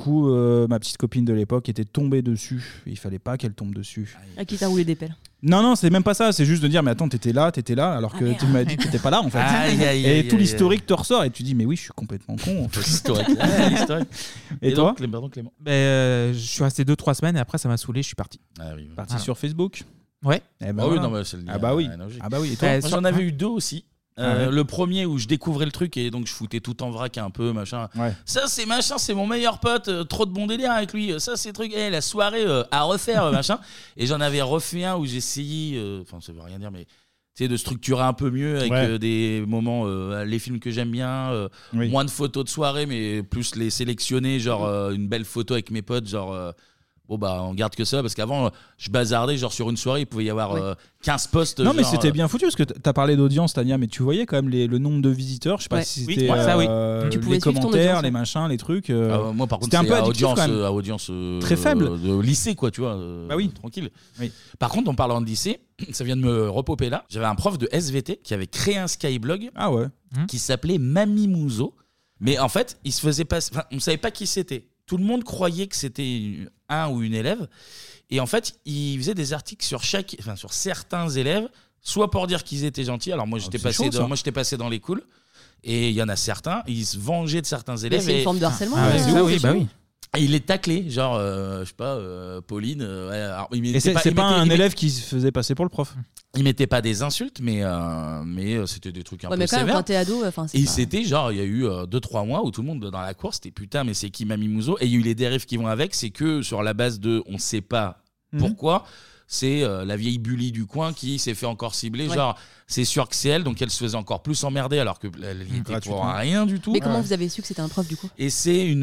coup, ma petite copine de l'époque était tombée dessus. Il fallait pas qu'elle tombe dessus.
À qui t'a roulé des pelles?
Non, c'est même pas ça. C'est juste de dire, mais attends, t'étais là, alors que tu m'as dit que t'étais pas là, en fait. Et tout l'historique te ressort et tu dis, mais oui, je suis complètement con. En fait.
L'historique.
Et toi
Clément.
Je suis resté 2-3 semaines et après, ça m'a saoulé, je suis parti.
Parti sur Facebook.
Ouais.
Oui, non, mais c'est le lien.
Ah bah oui. Et toi?
Moi, j'en avais eu 2 aussi. Le premier où je découvrais le truc et donc je foutais tout en vrac un peu, machin. Ça, c'est machin, c'est mon meilleur pote, trop de bon délire avec lui. Ça, c'est truc, la soirée à refaire, machin. Et j'en avais refait un où j'essayais, enfin, ça veut rien dire, mais tu sais, de structurer un peu mieux avec des moments, les films que j'aime bien, moins de photos de soirée, mais plus les sélectionner, genre une belle photo avec mes potes, genre. Bon bah on garde que ça parce qu'avant je bazardais genre sur une soirée il pouvait y avoir 15 posts.
Non mais c'était bien foutu parce que t'as parlé d'audience Tania, mais tu voyais quand même le nombre de visiteurs, je sais pas si c'était les commentaires, les machins, les trucs.
Moi par contre
c'était un peu
à audience
très faible
de lycée quoi, tu vois. Tranquille. Par contre en parlant de lycée, ça vient de me repoper là. J'avais un prof de SVT qui avait créé un skyblog qui s'appelait Mamie Mouzo, mais en fait il se faisait passer, on savait pas qui c'était. Tout le monde croyait que c'était un ou une élève. Et en fait, il faisait des articles sur certains élèves, soit pour dire qu'ils étaient gentils. Alors moi, j'étais passé dans les cools. Et il y en a certains, ils se vengeaient de certains élèves.
C'est une forme de harcèlement.
Oui.
Et il les taclait, genre, je sais pas, Pauline.
Et c'est pas un élève qui se faisait passer pour le prof.
Il mettait pas des insultes, mais c'était des trucs un peu
mais quand
sévères.
même, quand t'es ado,
et c'était genre, il y a eu 2-3 mois où tout le monde dans la course, c'était putain, mais c'est qui Mamie Mouzo? Et il y a eu les dérives qui vont avec, c'est que sur la base de on sait pas pourquoi, c'est la vieille bully du coin qui s'est fait encore cibler. Genre, c'est sûr que c'est elle, donc elle se faisait encore plus emmerder alors qu'elle y était pour rien du tout.
Mais comment vous avez su que c'était un prof du coup?
Et c'est une.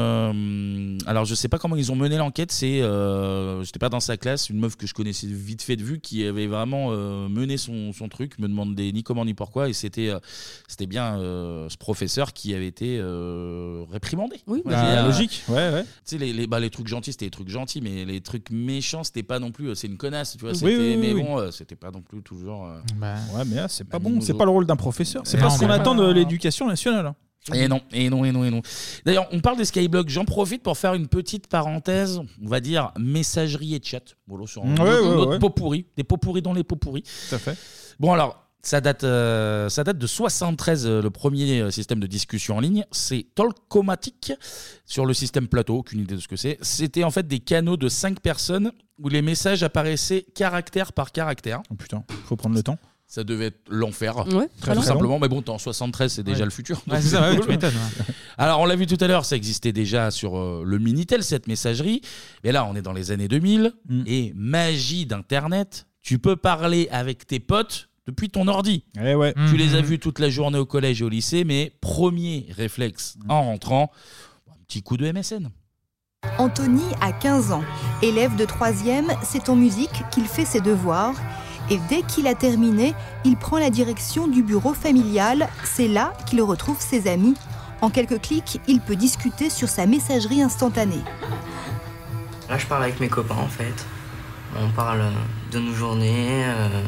Alors je sais pas comment ils ont mené l'enquête, c'est. J'étais pas dans sa classe, une meuf que je connaissais vite fait de vue qui avait vraiment mené son truc, me demandait ni comment ni pourquoi, et c'était bien ce professeur qui avait été réprimandé.
Oui,
logique, ouais.
Tu sais, les trucs gentils, c'était des trucs gentils, mais les trucs méchants, c'était pas non plus. C'est une connasse, tu vois.
Bon,
c'était pas non plus toujours.
Ouais, mais là, c'est pas bon, c'est pas le rôle d'un professeur. C'est pas ce qu'on attend de l'éducation nationale.
Et non. D'ailleurs, on parle des skyblogs. J'en profite pour faire une petite parenthèse, on va dire messagerie et chat. Voilà, sur notre pot pourri, des pots pourris dans les pots pourris.
Tout à fait.
Bon, alors, ça date de 73, le premier système de discussion en ligne. C'est Talkomatic sur le système Plateau, aucune idée de ce que c'est. C'était en fait des canaux de 5 personnes où les messages apparaissaient caractère par caractère.
Oh putain, faut prendre le temps.
Ça devait être l'enfer,
très
tout simplement. Mais bon, en 73, c'est déjà le futur.
Ouais, c'est ça, tu m'étonnes.
Alors, on l'a vu tout à l'heure, ça existait déjà sur le Minitel, cette messagerie. Mais là, on est dans les années 2000. Et magie d'Internet, tu peux parler avec tes potes depuis ton ordi. Tu les as vus toute la journée au collège et au lycée, mais premier réflexe en rentrant, un petit coup de MSN.
Anthony a 15 ans. Élève de 3e, c'est en musique qu'il fait ses devoirs. Et dès qu'il a terminé, il prend la direction du bureau familial. C'est là qu'il retrouve ses amis. En quelques clics, il peut discuter sur sa messagerie instantanée.
Là, je parle avec mes copains, en fait. On parle de nos journées,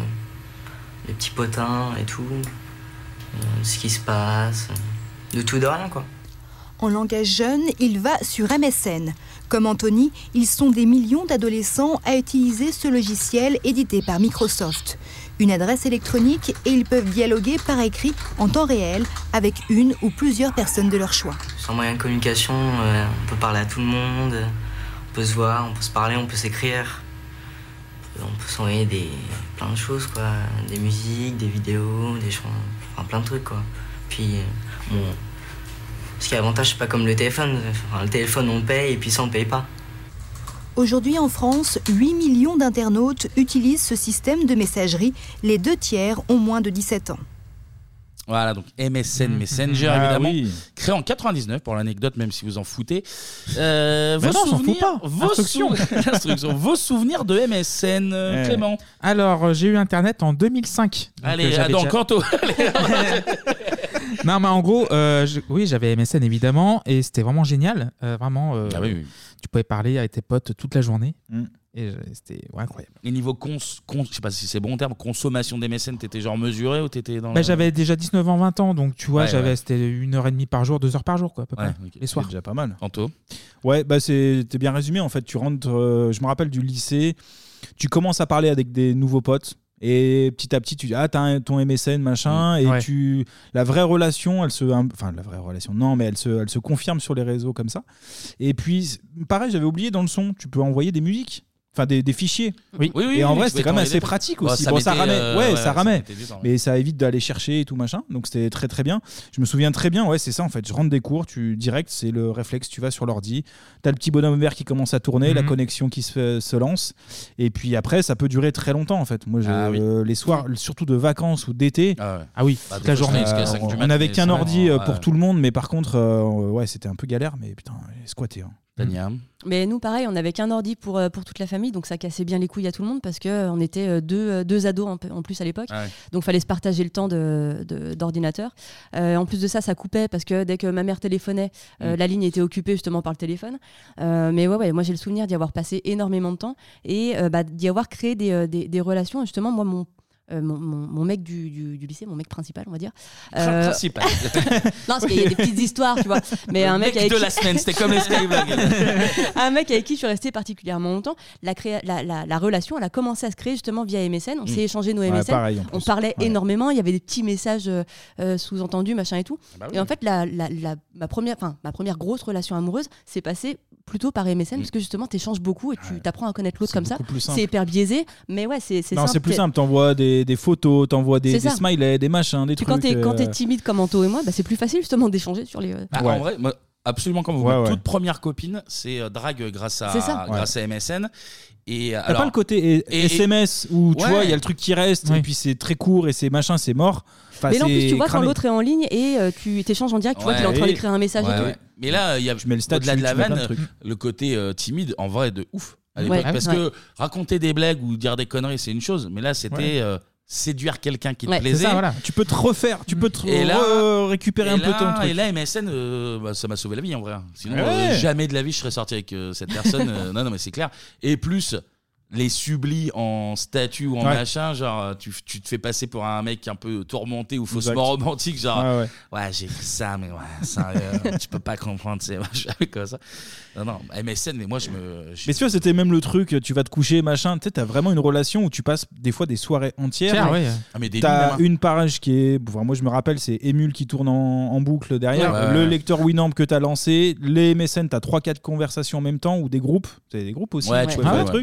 des petits potins et tout, de ce qui se passe, de tout de rien, quoi.
En langage jeune, il va sur MSN. Comme Anthony, ils sont des millions d'adolescents à utiliser ce logiciel édité par Microsoft. Une adresse électronique et ils peuvent dialoguer par écrit en temps réel avec une ou plusieurs personnes de leur choix.
Sans moyen de communication, on peut parler à tout le monde, on peut se voir, on peut se parler, on peut s'écrire. On peut s'envoyer plein de choses, quoi. Des musiques, des vidéos, des chants, enfin plein de trucs, quoi. Puis, bon... Ce qui est avantage, c'est pas comme le téléphone. Enfin, le téléphone, on paye et puis ça, on paye pas.
Aujourd'hui en France, 8 millions d'internautes utilisent ce système de messagerie. Les 2 tiers ont moins de 17 ans.
Voilà, donc MSN Messenger, évidemment, créé en 99, pour l'anecdote, même si vous en foutez. Vos souvenirs de MSN, Clément.
Alors, j'ai eu Internet en 2005.
Allez, Quanto.
Non, mais en gros, j'avais MSN évidemment, et c'était vraiment génial. Tu pouvais parler avec tes potes toute la journée.
Et c'était incroyable.
Et niveau je sais pas si c'est bon terme, consommation d'MSN, t'étais genre mesuré ou t'étais dans
J'avais déjà 19 ans, 20 ans, donc tu vois, c'était 1h30 par jour, 2 heures par jour, quoi, à peu près, les soirs.
C'est déjà pas mal.
Anto ?
Ouais, c'était bien résumé. En fait, tu rentres, je me rappelle du lycée, tu commences à parler avec des nouveaux potes. Et petit à petit, tu dis t'as ton MSN machin et la vraie relation, elle se confirme sur les réseaux comme ça. Et puis pareil, j'avais oublié dans le son, tu peux envoyer des musiques. Enfin, des fichiers.
Oui.
Et en vrai, c'était quand même assez pratique aussi.
Ça ramait.
Ça ramait. Mais ça évite d'aller chercher et tout machin. Donc c'était très très bien. Je me souviens très bien. Ouais, c'est ça en fait. Je rentre des cours, direct, c'est le réflexe. Tu vas sur l'ordi, t'as le petit bonhomme vert qui commence à tourner, la connexion qui se lance. Et puis après, ça peut durer très longtemps en fait. Moi, les soirs, surtout de vacances ou d'été.
Toute la journée.
On n'avait qu'un ordi pour tout le monde, mais par contre, c'était un peu galère. Mais putain, squatté.
Tania.
Mais nous, pareil, on n'avait qu'un ordi pour toute la famille, donc ça cassait bien les couilles à tout le monde parce qu'on était deux ados en plus à l'époque. Donc il fallait se partager le temps d'ordinateur. En plus de ça, ça coupait parce que dès que ma mère téléphonait, la ligne était occupée justement par le téléphone. Mais moi j'ai le souvenir d'y avoir passé énormément de temps et d'y avoir créé des relations. Justement, moi, mon mec du lycée, mon mec principal, on va dire.
Principal.
Non, parce qu'il y a des petites histoires, tu vois. Mais un mec avec
la semaine, c'était comme les Skyblogs.
Un mec avec qui je suis restée particulièrement longtemps. La relation, elle a commencé à se créer justement via MSN. On s'est échangé nos MSN.
Pareil,
on parlait énormément. Il y avait des petits messages sous-entendus, machin et tout. Et en fait, ma première grosse relation amoureuse s'est passée plutôt par MSN parce que justement, tu échanges beaucoup et tu t'apprends à connaître l'autre comme ça. C'est hyper biaisé, mais ouais, c'est simple.
Non, c'est plus simple. T'envoies des photos, t'envoies des smileys, des machins, des trucs.
Quand t'es timide comme Anto et moi, c'est plus facile justement d'échanger sur les.
En vrai, moi, absolument comme vous. Ma toute première copine, c'est drague grâce à MSN. Et
t'as pas le côté SMS où tu vois, il y a le truc qui reste et puis c'est très court et c'est machin, c'est mort.
Mais là, en plus, tu vois, quand l'autre est en ligne et tu t'échanges en direct, tu vois qu'il est en train d'écrire un message et tout.
Mais là, il y a au-delà de la vanne, le côté timide, en vrai, de ouf. À l'époque, parce que raconter des blagues ou dire des conneries, c'est une chose, mais là, c'était séduire quelqu'un qui te plaisait.
Ça, voilà. Tu peux te refaire, tu peux récupérer un peu ton truc.
Et là, MSN, ça m'a sauvé la vie en vrai. Sinon, jamais de la vie, je serais sorti avec cette personne. Non, mais c'est clair. Et plus, les sublis en statut ou en machin, genre tu te fais passer pour un mec un peu tourmenté ou faussement romantique, genre j'ai fait ça, mais tu peux pas comprendre, c'est comme ça. Non, MSN, mais moi
Mais tu vois, c'était même le truc, tu vas te coucher, machin, tu sais, t'as vraiment une relation où tu passes des fois des soirées entières. T'as une page qui est, moi je me rappelle, c'est Emule qui tourne en boucle derrière, le lecteur Winamp que t'as lancé, les MSN, t'as 3-4 conversations en même temps ou des groupes, t'as des groupes aussi, tu peux faire des trucs.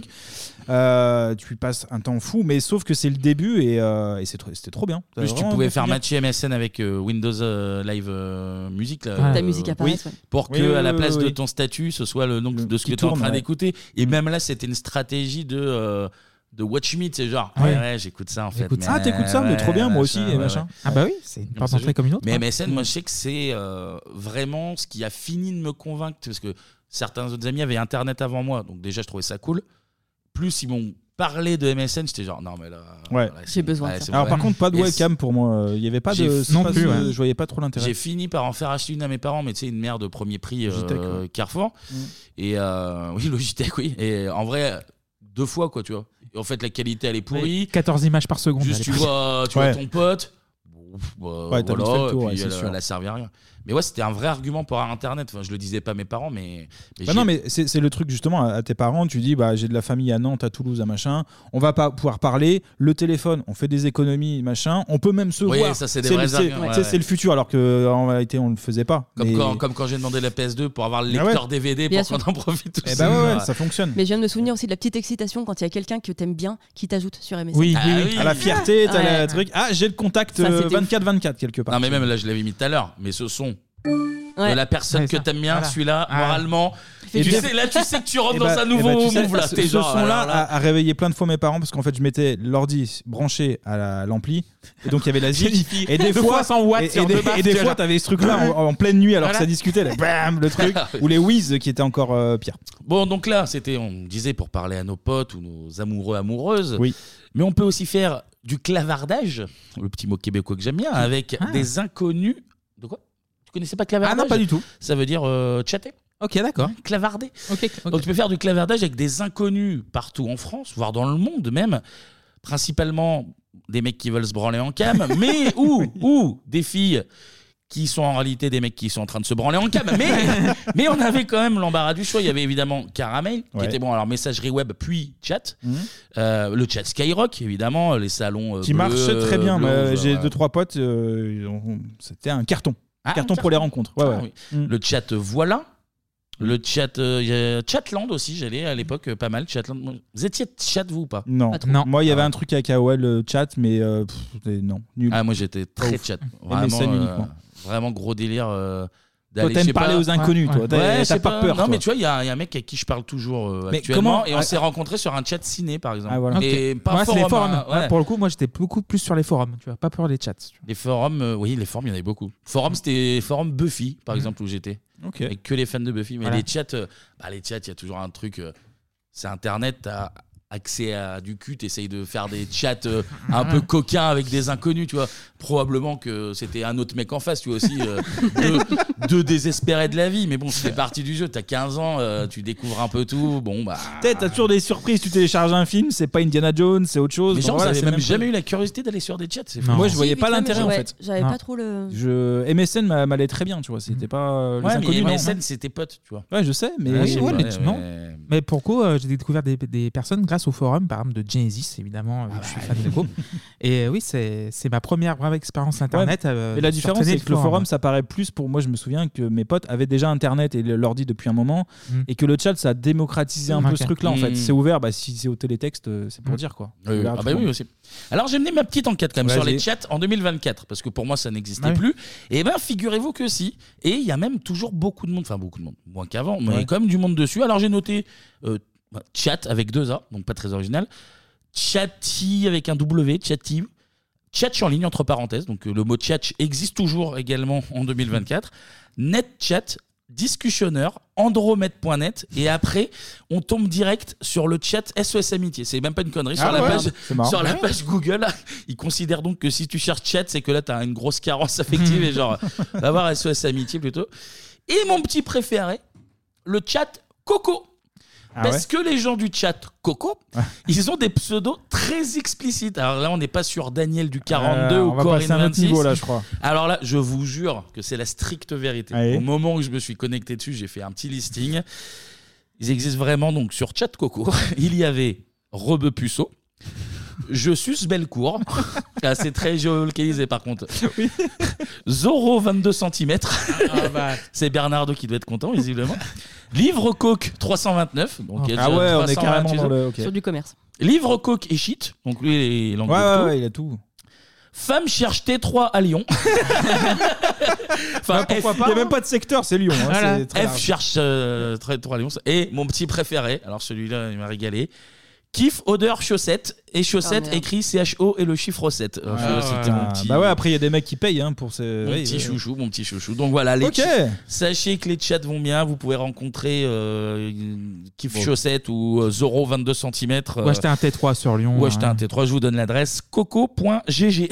Tu passes un temps fou, mais sauf que c'est le début et c'était trop bien.
Plus tu pouvais faire matcher MSN avec Windows Live Music,
ta musique apparaît,
pour que à la place de ton statut, ce soit le nom de ce que tu es en train d'écouter. Et même là, c'était une stratégie de Watch Me, c'est genre j'écoute ça en fait.
T'écoutes ça, mais trop bien, moi aussi et machin.
Ah bah oui, c'est une porte d'entrée comme une autre.
Mais MSN, moi je sais que c'est vraiment ce qui a fini de me convaincre, parce que certains autres amis avaient Internet avant moi, donc déjà je trouvais ça cool. Plus ils m'ont parlé de MSN, j'étais genre non mais là
j'ai besoin de ça.
Alors par contre pas de webcam pour moi, il y avait pas de non plus, je voyais pas trop l'intérêt.
J'ai fini par en faire acheter une à mes parents, mais tu sais, une mère de premier prix Carrefour et Logitech, et en vrai 2 fois quoi, tu vois. Et en fait la qualité elle est pourrie,
14 images par seconde,
juste tu vois ton pote,
t'as vite fait le tour,
puis elle a servi à rien. Mais ouais, c'était un vrai argument pour avoir Internet. Enfin, je le disais pas à mes parents, mais
non, mais c'est le truc justement à tes parents. Tu dis, j'ai de la famille à Nantes, à Toulouse, à machin. On va pas pouvoir parler. Le téléphone, on fait des économies, machin. On peut même se voir.
Ça, c'est des vrais arguments.
C'est le futur, alors qu'en réalité, on le faisait pas.
Comme quand j'ai demandé la PS2 pour avoir le lecteur DVD pour qu'on en profite tous.
Ça fonctionne.
Mais je viens de me souvenir aussi de la petite excitation quand il y a quelqu'un que t'aimes bien qui t'ajoute sur MSN.
Oui. À la fierté, t'as le truc. Ah, j'ai le contact 24/24 quelque part.
Non, mais même là, je l'avais mis tout à l'heure. Mais ce son de la personne que t'aimes bien, celui-là, moralement. Et tu sais que tu rentres dans un nouveau move là.
Ce son-là a réveillé plein de fois mes parents parce qu'en fait, je mettais l'ordi branché à l'ampli et donc il y avait la ZIC. Et des fois, 100 watts et des fois, t'avais ce truc-là en pleine nuit alors que ça discutait. Là, bam, le truc. Ou les Wiz qui étaient encore pires.
Bon, donc là, on disait pour parler à nos potes ou nos amoureux, amoureuses. Oui. Mais on peut aussi faire du clavardage, le petit mot québécois que j'aime bien, avec des inconnus. De quoi? Tu connaissais pas clavardage?
Ah non, pas du tout.
Ça veut dire chatter.
Ok, d'accord.
Clavarder.
Ok.
Donc tu peux faire du clavardage avec des inconnus partout en France, voire dans le monde même. Principalement des mecs qui veulent se branler en cam, mais ou des filles qui sont en réalité des mecs qui sont en train de se branler en cam. Mais on avait quand même l'embarras du choix. Il y avait évidemment Caramel, qui était bon, alors messagerie web, puis chat. Le chat Skyrock, évidemment, les salons
qui marchent très bien. J'ai 2-3 potes, c'était un carton. Carton pour les rencontres.
Oui. Le chat Voilà. Le chat, Chatland aussi, j'allais à l'époque pas mal. Chatland. Vous étiez chat vous ou pas?
Non. Moi, il y avait un truc avec AOL chat, mais non, nul.
Ah, moi j'étais très chat. Vraiment, vraiment gros délire.
Toi, t'aimes parler aux inconnus, toi. T'as pas peur.
Non,
toi.
mais tu vois, il y a un mec avec qui je parle toujours actuellement, et on s'est rencontrés sur un chat ciné, par exemple.
Ah, voilà.
Et pas
c'est les
forum.
forums. Pour le coup, moi, j'étais beaucoup plus sur les forums. Tu vois, pas pour les chats.
Les forums, oui, les forums, il y en avait beaucoup. Forum, c'était forum Buffy, par exemple, où j'étais. Avec que les fans de Buffy. Mais les chats, il y a toujours un truc. C'est Internet, t'as accès à du cul, t'essayes de faire des chats un peu coquins avec des inconnus, tu vois. Probablement que c'était un autre mec en face, tu vois aussi, deux désespérés de la vie. Mais bon, ça fait partie du jeu. T'as 15 ans, tu découvres un peu tout. Bon, bah.
T'as toujours des surprises. Tu télécharges un film, c'est pas Indiana Jones, c'est autre chose.
Mais genre, j'avais même jamais eu la curiosité d'aller sur des chats.
Moi, je voyais pas l'intérêt en fait.
J'avais pas trop le.
MSN m'allait très bien, tu vois. C'était pas.
Ouais, mais MSN, c'était potes, tu vois.
Ouais, je sais, mais.
Mais pourquoi j'ai découvert des personnes grâce au forum, par exemple de Genesis, évidemment. Je suis fan de groupe. Et oui, c'est ma première vraie expérience Internet.
Et la différence, c'est que le forum, ça paraît plus pour moi. Je me souviens que mes potes avaient déjà Internet et l'ordi depuis un moment, et que le chat, ça a démocratisé un peu ce truc-là. En fait, c'est ouvert. Si c'est au télétexte, c'est pour dire quoi.
Oui aussi. Alors j'ai mené ma petite enquête quand même sur les chats en 2024, parce que pour moi ça n'existait plus. Et ben figurez-vous que si. Et il y a même toujours beaucoup de monde, moins qu'avant, mais il y a quand même du monde dessus. Alors j'ai noté chat avec 2 A, donc pas très original. Chatty avec un W, Chatty. Chat en ligne entre parenthèses, donc le mot chat existe toujours également en 2024. NetChat, Discussionnaire, Andromède.net, et après on tombe direct sur le chat SOS Amitié. C'est même pas une connerie. Sur la page Google, ils considèrent donc que si tu cherches chat, c'est que là t'as une grosse carence affective et genre va voir SOS Amitié plutôt. Et mon petit préféré, le chat Coco. Parce que les gens du chat Coco, ils ont des pseudos très explicites. Alors là, on n'est pas sur Daniel du 42 ou Corinne 26.
Niveau, là, je crois.
Alors là, je vous jure que c'est la stricte vérité. Au moment où je me suis connecté dessus, j'ai fait un petit listing. Ils existent vraiment. Donc sur chat Coco, il y avait Rebeu Puceau, Je suce Bellecour. C'est très géolocalisé par contre. Zoro 22 cm. C'est Bernardo qui doit être content visiblement. Livre Coke 329. Donc il y a
on est carrément dans le...
Sur du commerce.
Livre Coke et shit. Donc lui il en
il a tout.
Femme cherche T3 à Lyon.
Enfin, pourquoi pas, il n'y a même pas de secteur, c'est Lyon.
Voilà. F cherche T3 à Lyon. Et mon petit préféré, alors celui-là il m'a régalé. Kiff, odeur, chaussette. Et chaussette écrit CHO et le chiffre 7.
Bah ouais, après il y a des mecs qui payent pour ces.
Mon petit chouchou. Donc voilà, sachez que les chats vont bien. Vous pouvez rencontrer Kiff Chaussette ou Zoro 22 cm.
Ou acheter un T3 sur Lyon.
Ou acheter un T3. Je vous donne l'adresse coco.gg.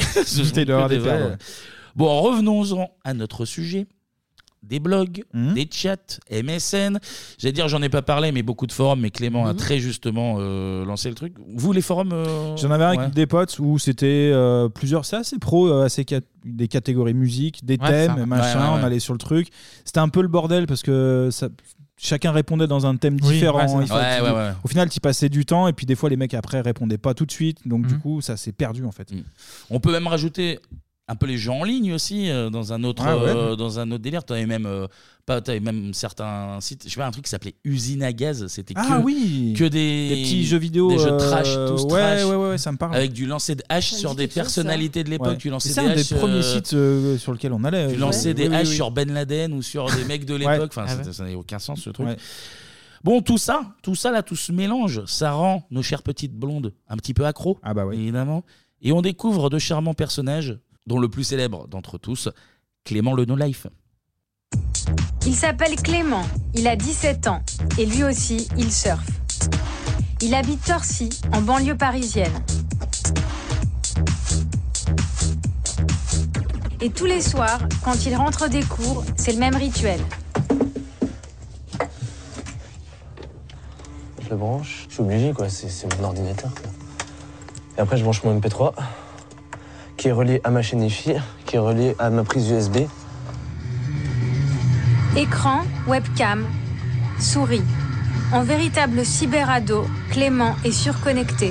Bon, revenons-en à notre sujet. Des blogs, des chats, MSN. J'allais dire, j'en ai pas parlé, mais beaucoup de forums. Mais Clément a très justement lancé le truc. Vous, les forums
J'en avais avec des potes où c'était plusieurs. C'est assez pro, des catégories musique, des thèmes, machin. On allait sur le truc. C'était un peu le bordel parce que chacun répondait dans un thème différent. Au final, tu passais du temps et puis des fois, les mecs après répondaient pas tout de suite. Donc du coup, ça s'est perdu en fait.
On peut même rajouter un peu les jeux en ligne aussi dans un autre délire. T'avais même certains sites, je sais pas, un truc qui s'appelait Usine à gaz, c'était que des
petits jeux vidéo,
des jeux trash, tous trash,
ça me parle,
avec du lancer de haches sur des personnalités de l'époque. Tu lançais
c'est un des premiers sites sur lequel on allait.
Tu lançais des haches sur Ben Laden ou sur des mecs de l'époque. Enfin, ça n'avait aucun sens ce truc. Bon, tout ça là, tout ce mélange, ça rend nos chères petites blondes un petit peu accros, évidemment. Et on découvre de charmants personnages, dont le plus célèbre d'entre tous, Clément le No Life.
Il s'appelle Clément, il a 17 ans, et lui aussi, il surfe. Il habite Torcy, en banlieue parisienne. Et tous les soirs, quand il rentre des cours, c'est le même rituel.
je le branche. Je suis obligé, quoi, c'est mon ordinateur, quoi. Et après, je branche mon MP3, qui est relié à ma chaîne Hi-Fi, qui est relié à ma prise USB.
Écran, webcam, souris. En véritable cyberado, Clément est surconnecté.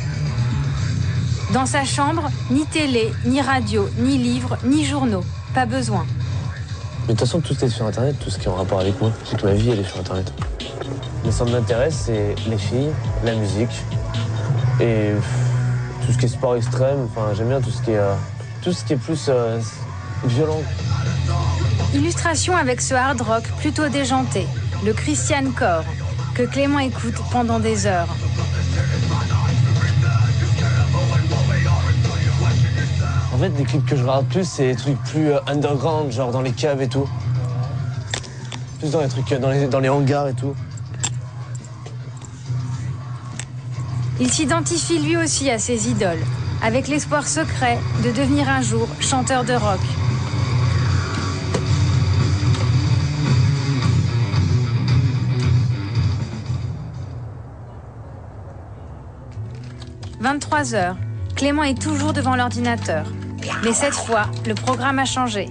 Dans sa chambre, ni télé, ni radio, ni livres, ni journaux. Pas besoin.
Mais de toute façon, tout est sur Internet, tout ce qui est en rapport avec moi. Toute ma vie, elle est sur Internet. Mes centres d'intérêt, c'est les filles, la musique et tout ce qui est sport extrême. Enfin, j'aime bien tout ce qui est plus violent.
Illustration avec ce hard rock plutôt déjanté, le Christian Core, que Clément écoute pendant des heures.
En fait, les clips que je regarde plus, c'est des trucs plus underground, genre dans les caves et tout. Plus dans les trucs, dans les hangars et tout.
Il s'identifie lui aussi à ses idoles, avec l'espoir secret de devenir un jour chanteur de rock. « 23h, Clément est toujours devant l'ordinateur. Mais cette fois, le programme a changé.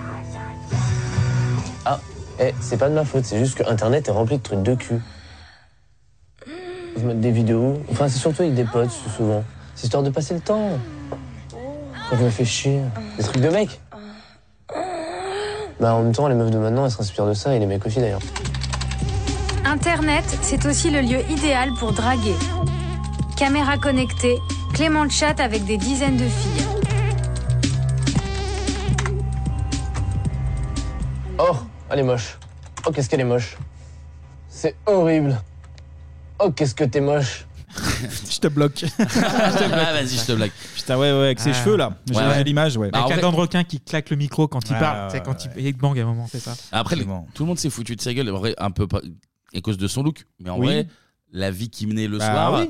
Ah, c'est pas de ma faute, c'est juste que Internet est rempli de trucs de cul. Ils mettent des vidéos, enfin c'est surtout avec des potes souvent. C'est histoire de passer le temps. Quand je me fais chier. Des trucs de mecs. Bah en même temps, les meufs de maintenant, elles s'inspirent de ça et les mecs aussi d'ailleurs.
Internet, c'est aussi le lieu idéal pour draguer. Caméra connectée, Clément chatte avec des dizaines de filles.
Oh, elle est moche. Oh, qu'est-ce qu'elle est moche. C'est horrible. Oh, qu'est-ce que t'es moche.
Je te bloque.
Vas-y, je te bloque.
Putain, ouais, avec ses cheveux là. J'ai l'image, ouais.
Avec un dent de requin qui claque le micro quand il parle. C'est quand il bang à un moment, c'est ça.
Après, tout le monde s'est foutu de sa gueule, en vrai, un peu à cause de son look. Mais en vrai, la vie qui menait le soir,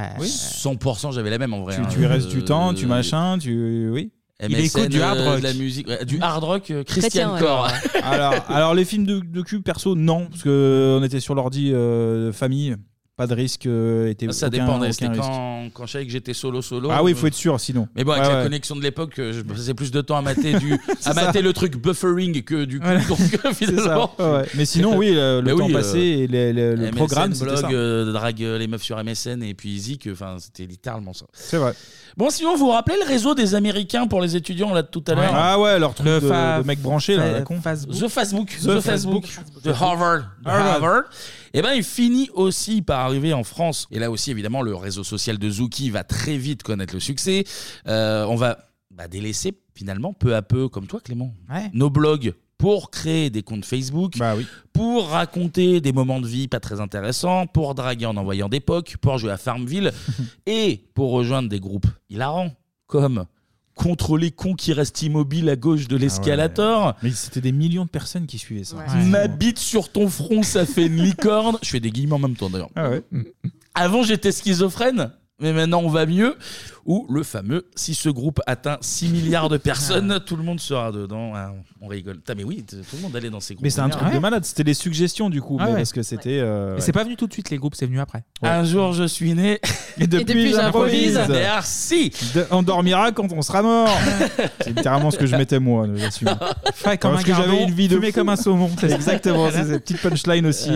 100% j'avais la même en vrai.
Tu restes du temps, tu machin, oui.
MSN, il écoute du hard rock. De la musique, du hard rock Christian Core.
Alors les films de cul perso, non, parce qu'on était sur l'ordi famille. Pas de risque.
Ça dépendait. C'était quand je savais que j'étais solo.
Ah oui, il faut être sûr sinon.
Mais bon, avec la connexion de l'époque, je passais plus de temps à mater, mater le truc buffering que du coup. Donc, finalement.
Ça, mais sinon, oui, le temps passé et le
MSN,
programme,
blog,
c'était ça.
drague les meufs sur MSN et puis Zik, c'était littéralement ça.
C'est vrai.
Bon, sinon, vous vous rappelez le réseau des Américains pour les étudiants là de tout à l'heure?
Ah ouais, leur truc de mec branché là,
The Facebook de Harvard. Et ben, il finit aussi par arriver en France. Et là aussi, évidemment, le réseau social de Zouki va très vite connaître le succès. On va délaisser finalement peu à peu, comme toi Clément, nos blogs pour créer des comptes Facebook, pour raconter des moments de vie pas très intéressants, pour draguer en envoyant des pocs, pour jouer à Farmville et pour rejoindre des groupes hilarants comme Contre les cons qui restent immobiles à gauche de l'escalator.
Mais c'était des millions de personnes qui suivaient ça.
Ma bite sur ton front, ça fait une licorne. Je fais des guillemets en même temps d'ailleurs. Avant, j'étais schizophrène, mais maintenant on va mieux. Ou le fameux, si ce groupe atteint 6 milliards de personnes, tout le monde sera dedans. Ah, on rigole. Mais oui, tout le monde allait dans ces groupes.
Mais c'est un truc de malade. C'était des suggestions du coup. Parce que c'était.
Mais c'est pas venu tout de suite, les groupes, c'est venu après.
Un jour, je suis né.
Et depuis j'improvise.
Merci.
On dormira quand on sera mort. C'est littéralement ce que je mettais moi, j'assume.
Frais comme un gardon, fumé comme un saumon.
Exactement, c'est cette petite punchline aussi.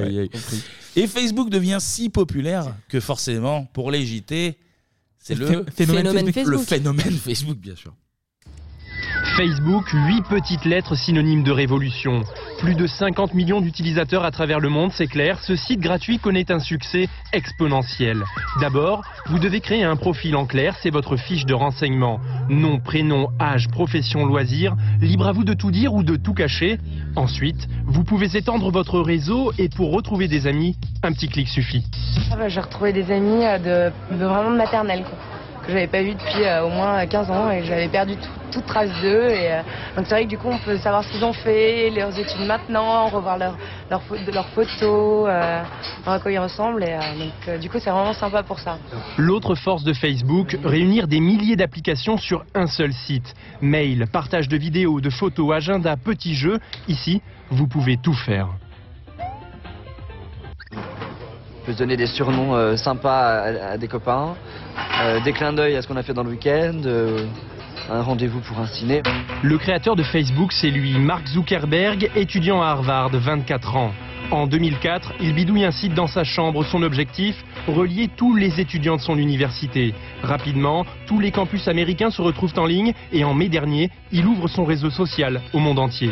Et Facebook devient si populaire que forcément, pour les JT, c'est le
phénomène Facebook.
Le phénomène Facebook, bien sûr.
Facebook, 8 petites lettres synonymes de révolution. Plus de 50 millions d'utilisateurs à travers le monde, c'est clair. Ce site gratuit connaît un succès exponentiel. D'abord, vous devez créer un profil en clair, c'est votre fiche de renseignement. Nom, prénom, âge, profession, loisir. Libre à vous de tout dire ou de tout cacher. Ensuite, vous pouvez étendre votre réseau et pour retrouver des amis, un petit clic suffit.
J'ai retrouvé des amis de vraiment de maternelle, quoi, que j'avais pas vu depuis au moins 15 ans et j'avais perdu toute trace d'eux. Donc c'est vrai que du coup on peut savoir ce qu'ils ont fait, leurs études maintenant, revoir leurs photos, voir à quoi ils ressemblent. Donc du coup c'est vraiment sympa pour ça.
L'autre force de Facebook, réunir des milliers d'applications sur un seul site. Mail, partage de vidéos, de photos, agenda, petits jeux. Ici, vous pouvez tout faire.
peut se donner des surnoms sympas à des copains, des clins d'œil à ce qu'on a fait dans le week-end, un rendez-vous pour un ciné.
Le créateur de Facebook, c'est lui, Mark Zuckerberg, étudiant à Harvard, 24 ans. En 2004, il bidouille un site dans sa chambre. Son objectif, relier tous les étudiants de son université. Rapidement, tous les campus américains se retrouvent en ligne et en mai dernier, il ouvre son réseau social au monde entier.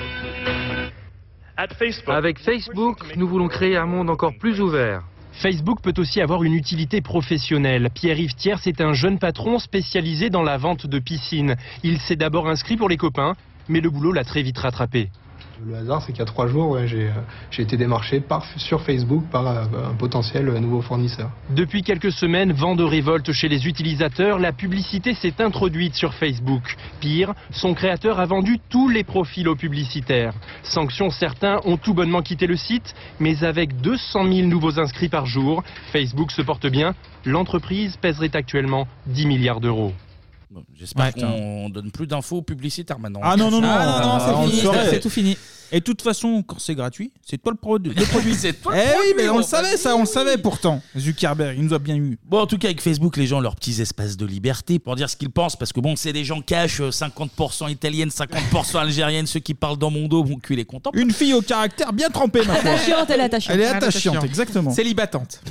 Avec Facebook, nous voulons créer un monde encore plus ouvert.
Facebook peut aussi avoir une utilité professionnelle. Pierre-Yves Thiers est un jeune patron spécialisé dans la vente de piscines. Il s'est d'abord inscrit pour les copains, mais le boulot l'a très vite rattrapé.
Le hasard, c'est qu'il y a 3 jours, j'ai été démarché sur Facebook par un potentiel nouveau fournisseur.
Depuis quelques semaines, vent de révolte chez les utilisateurs, la publicité s'est introduite sur Facebook. Pire, son créateur a vendu tous les profils aux publicitaires. Sanction, certains ont tout bonnement quitté le site, mais avec 200 000 nouveaux inscrits par jour, Facebook se porte bien. L'entreprise pèserait actuellement 10 milliards d'euros.
Bon, j'espère qu'on donne plus d'infos aux publicitaires maintenant.
Ah non,
c'est tout fini.
Et de toute façon, quand c'est gratuit, c'est toi le produit.
C'est toi le
Eh oui,
produit,
mais on
mon
le savait, ça, on le savait pourtant. Zuckerberg, il nous a bien eu.
Bon, en tout cas, avec Facebook, les gens ont leurs petits espaces de liberté pour dire ce qu'ils pensent. Parce que bon, c'est des gens cachent 50% italienne, 50% algérienne, ceux qui parlent dans mon dos, mon cul est content.
Une fille au caractère bien trempé, ma foi.
Attachante, elle est attachante.
Elle est attachante, exactement.
Célibatante.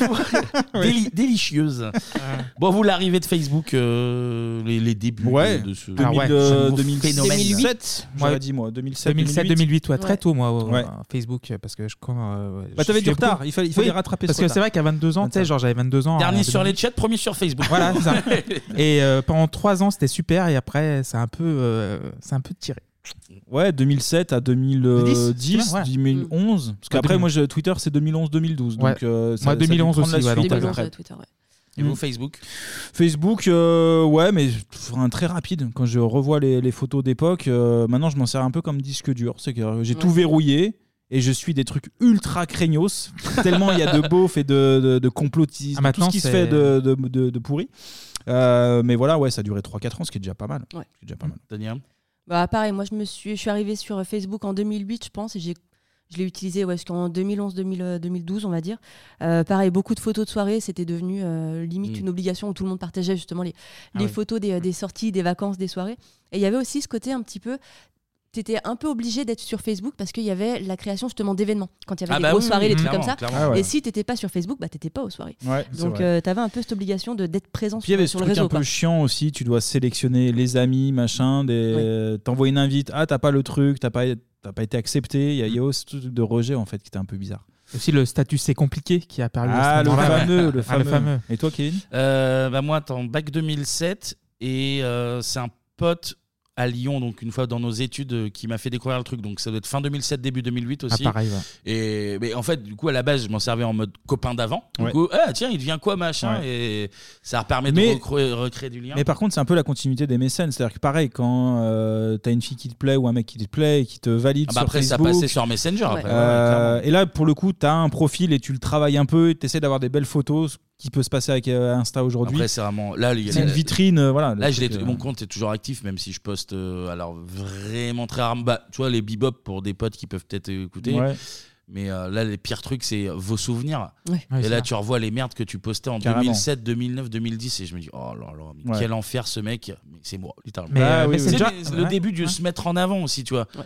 Délicieuse. Bon, vous, l'arrivée de Facebook, les débuts de ce
2007, j'aurais dit moi,
2007-2008, ouais, très tôt moi,
Ouais.
Facebook, parce que
t'avais du retard, il fallait rattraper
parce
ce
que
retard.
c'est vrai qu'à 22 ans, tu sais, genre j'avais 22 ans.
Dernier sur les chats, premier sur Facebook.
Voilà, c'est ça. Et pendant 3 ans, c'était super, et après, c'est un peu tiré.
Ouais, 2007 à 2010,
ouais.
2011. Parce qu'après, moi, Twitter, c'est 2011-2012.
Ouais.
Donc,
Moi, 2011 aussi, ouais, donc,
Twitter, ouais.
Et vous, Facebook
ouais, mais très rapide. Quand je revois les photos d'époque, maintenant, je m'en sers un peu comme disque dur. C'est que j'ai tout verrouillé. Et je suis des trucs ultra craignos, tellement il y a de beauf et de complotisme, tout ce qui se fait de pourri. Mais voilà, ouais, ça a duré 3-4 ans, ce qui est déjà pas mal.
Ouais.
C'est déjà pas mal.
Daniel ?
Bah, pareil, moi je suis arrivée sur Facebook en 2008, je pense, et je l'ai utilisé jusqu'en 2011-2012, on va dire. Pareil, beaucoup de photos de soirée, c'était devenu limite une obligation où tout le monde partageait justement les photos des sorties, des vacances, des soirées. Et il y avait aussi ce côté un petit peu... T'étais un peu obligé d'être sur Facebook parce qu'il y avait la création justement d'événements. Quand il y avait des grosses soirées, des trucs comme ça. Et si t'étais pas sur Facebook, bah t'étais pas aux soirées.
Ouais,
donc t'avais un peu cette obligation d'être présent sur le réseau.
Puis il y avait ce truc un peu chiant aussi, tu dois sélectionner les amis, machin, t'envoies une invite, t'as pas le truc, t'as pas été accepté. Il y a aussi ce truc de rejet en fait qui était un peu bizarre.
Aussi le statut c'est compliqué qui a apparu.
Le fameux. Et toi, Kevin ?
Moi, en bac 2007, et c'est un pote à Lyon, donc une fois dans nos études, qui m'a fait découvrir le truc. Donc ça doit être fin 2007, début 2008 aussi.
Ah, pareil, ouais.
Et mais en fait, du coup, à la base, je m'en servais en mode copain d'avant. Du coup, tiens, il devient quoi, machin. Et ça permet de recréer du lien.
Mais par contre, c'est un peu la continuité des MSN. C'est-à-dire que pareil, quand t'as une fille qui te plaît ou un mec qui te plaît et qui te valide sur
après,
Facebook.
ça passait sur Messenger. Après,
et là, pour le coup, t'as un profil et tu le travailles un peu et t'essaies d'avoir des belles photos. Qui peut se passer avec Insta aujourd'hui.
Après, c'est vraiment. Là,
c'est une vitrine. Voilà,
là, mon compte est toujours actif, même si je poste alors vraiment très rarement. Bah, tu vois, les bebop pour des potes qui peuvent peut-être écouter. Ouais. Mais là, les pires trucs, c'est vos souvenirs.
Ouais.
Et là, tu revois les merdes que tu postais en 2007, 2009, 2010. Et je me dis, oh là là, mais quel enfer ce mec. Mais c'est moi, littéralement.
Mais
c'est le début de se mettre en avant aussi, tu vois. Ouais.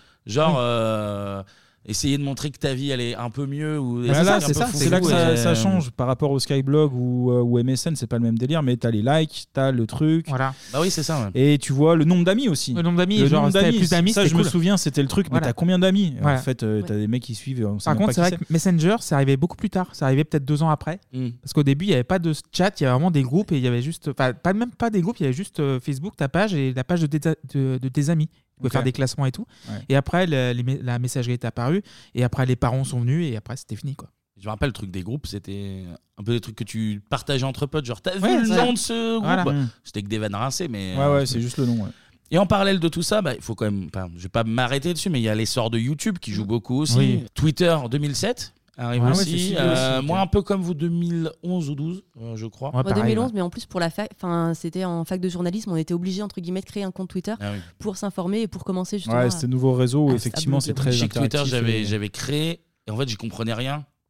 Genre. Essayer de montrer que ta vie elle est un peu mieux ou
c'est là que ça change par rapport au Skyblog ou MSN, c'est pas le même délire, mais t'as les likes, t'as le truc.
Voilà.
Bah oui, c'est ça. Ouais.
Et tu vois le nombre d'amis aussi.
Le nombre d'amis, plus d'amis,
ça je
cool.
me souviens, c'était le truc. Mais t'as combien d'amis en fait, t'as des mecs qui suivent.
Par contre, c'est vrai que Messenger, c'est arrivé beaucoup plus tard. C'est arrivé peut-être 2 ans après. Parce qu'au début, il y avait pas de chat, il y avait vraiment des groupes et il y avait juste, même pas des groupes, il y avait juste Facebook, ta page et la page de tes amis. Tu pouvais faire des classements et tout. Ouais. Et après, la messagerie est apparue. Et après, les parents sont venus. Et après, c'était fini, quoi.
Je me rappelle, le truc des groupes, c'était un peu des trucs que tu partageais entre potes. Genre, t'as vu le nom de ce groupe C'était que des vannes rincées, mais...
Ouais, c'est juste le nom, ouais.
Et en parallèle de tout ça, il faut quand même... je vais pas m'arrêter dessus, mais il y a l'essor de YouTube qui joue beaucoup aussi. Oui. Twitter, 2007 arrive aussi. Moi, un peu comme vous, 2011 ou 12, je crois.
Moi, 2011, mais en plus, pour la fac, c'était en fac de journalisme, on était obligé, entre guillemets, de créer un compte Twitter pour s'informer et pour commencer justement.
Ouais, c'était nouveau réseau où effectivement, c'est très
Chez
interactif.
Twitter, j'avais créé, et en fait, j'y comprenais rien.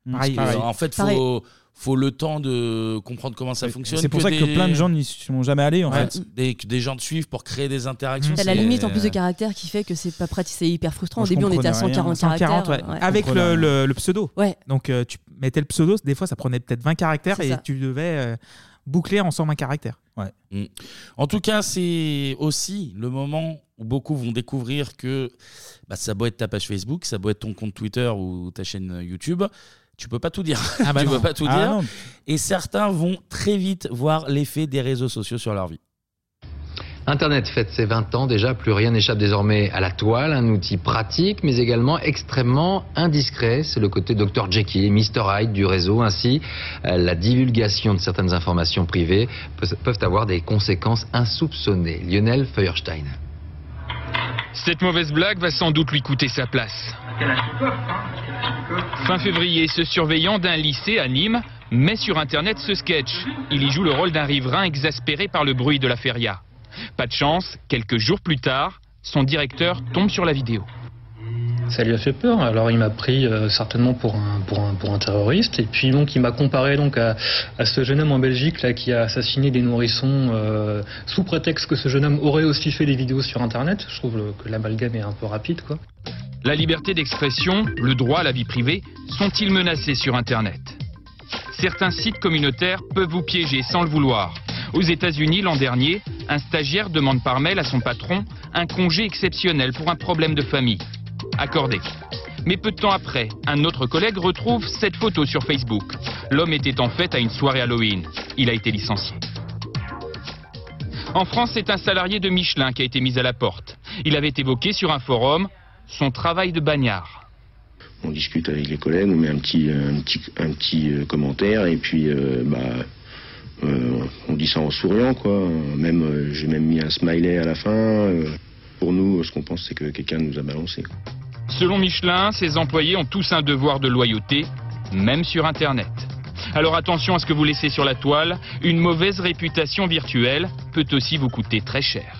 Pareil.
En fait, faut le temps de comprendre comment ça fonctionne.
C'est pour ça que plein de gens n'y sont jamais allés. En fait.
Des gens te suivent pour créer des interactions.
T'as la limite en plus de caractères qui fait que c'est pas pratique, c'est hyper frustrant. Au début, on était à 140 caractères.
Ouais. Avec le pseudo.
Ouais.
Donc, tu mettais le pseudo, des fois, ça prenait peut-être 20 caractères
C'est
et
ça.
tu devais boucler en 120 caractères.
Ouais.
En tout cas, c'est aussi le moment où beaucoup vont découvrir que ça doit être ta page Facebook, ça doit être ton compte Twitter ou ta chaîne YouTube. Tu peux pas tout dire.
Ah bah
tu
non.
peux pas tout
Ah
dire.
non.
Et certains vont très vite voir l'effet des réseaux sociaux sur leur vie.
Internet fête ses 20 ans déjà, plus rien n'échappe désormais à la toile, un outil pratique mais également extrêmement indiscret. C'est le côté Dr Jekyll, Mr Hyde du réseau. Ainsi, la divulgation de certaines informations privées peuvent avoir des conséquences insoupçonnées. Lionel Feuerstein.
Cette mauvaise blague va sans doute lui coûter sa place. Fin février, ce surveillant d'un lycée à Nîmes met sur Internet ce sketch. Il y joue le rôle d'un riverain exaspéré par le bruit de la feria. Pas de chance, quelques jours plus tard, son directeur tombe sur la vidéo.
Ça lui a fait peur, alors il m'a pris certainement pour un terroriste, et puis donc il m'a comparé donc à ce jeune homme en Belgique là, qui a assassiné des nourrissons sous prétexte que ce jeune homme aurait aussi fait des vidéos sur Internet. Je trouve que l'amalgame est un peu rapide, quoi.
La liberté d'expression, le droit à la vie privée, sont-ils menacés sur Internet ? Certains sites communautaires peuvent vous piéger sans le vouloir. Aux États-Unis, l'an dernier, un stagiaire demande par mail à son patron un congé exceptionnel pour un problème de famille. Accordé. Mais peu de temps après, un autre collègue retrouve cette photo sur Facebook. L'homme était en fait à une soirée Halloween. Il a été licencié. En France, c'est un salarié de Michelin qui a été mis à la porte. Il avait évoqué sur un forum son travail de bagnard.
On discute avec les collègues, on met un petit commentaire et puis on dit ça en souriant, quoi. J'ai même mis un smiley à la fin. Pour nous, ce qu'on pense, c'est que quelqu'un nous a balancé, quoi.
Selon Michelin, ses employés ont tous un devoir de loyauté, même sur Internet. Alors attention à ce que vous laissez sur la toile. Une mauvaise réputation virtuelle peut aussi vous coûter très cher.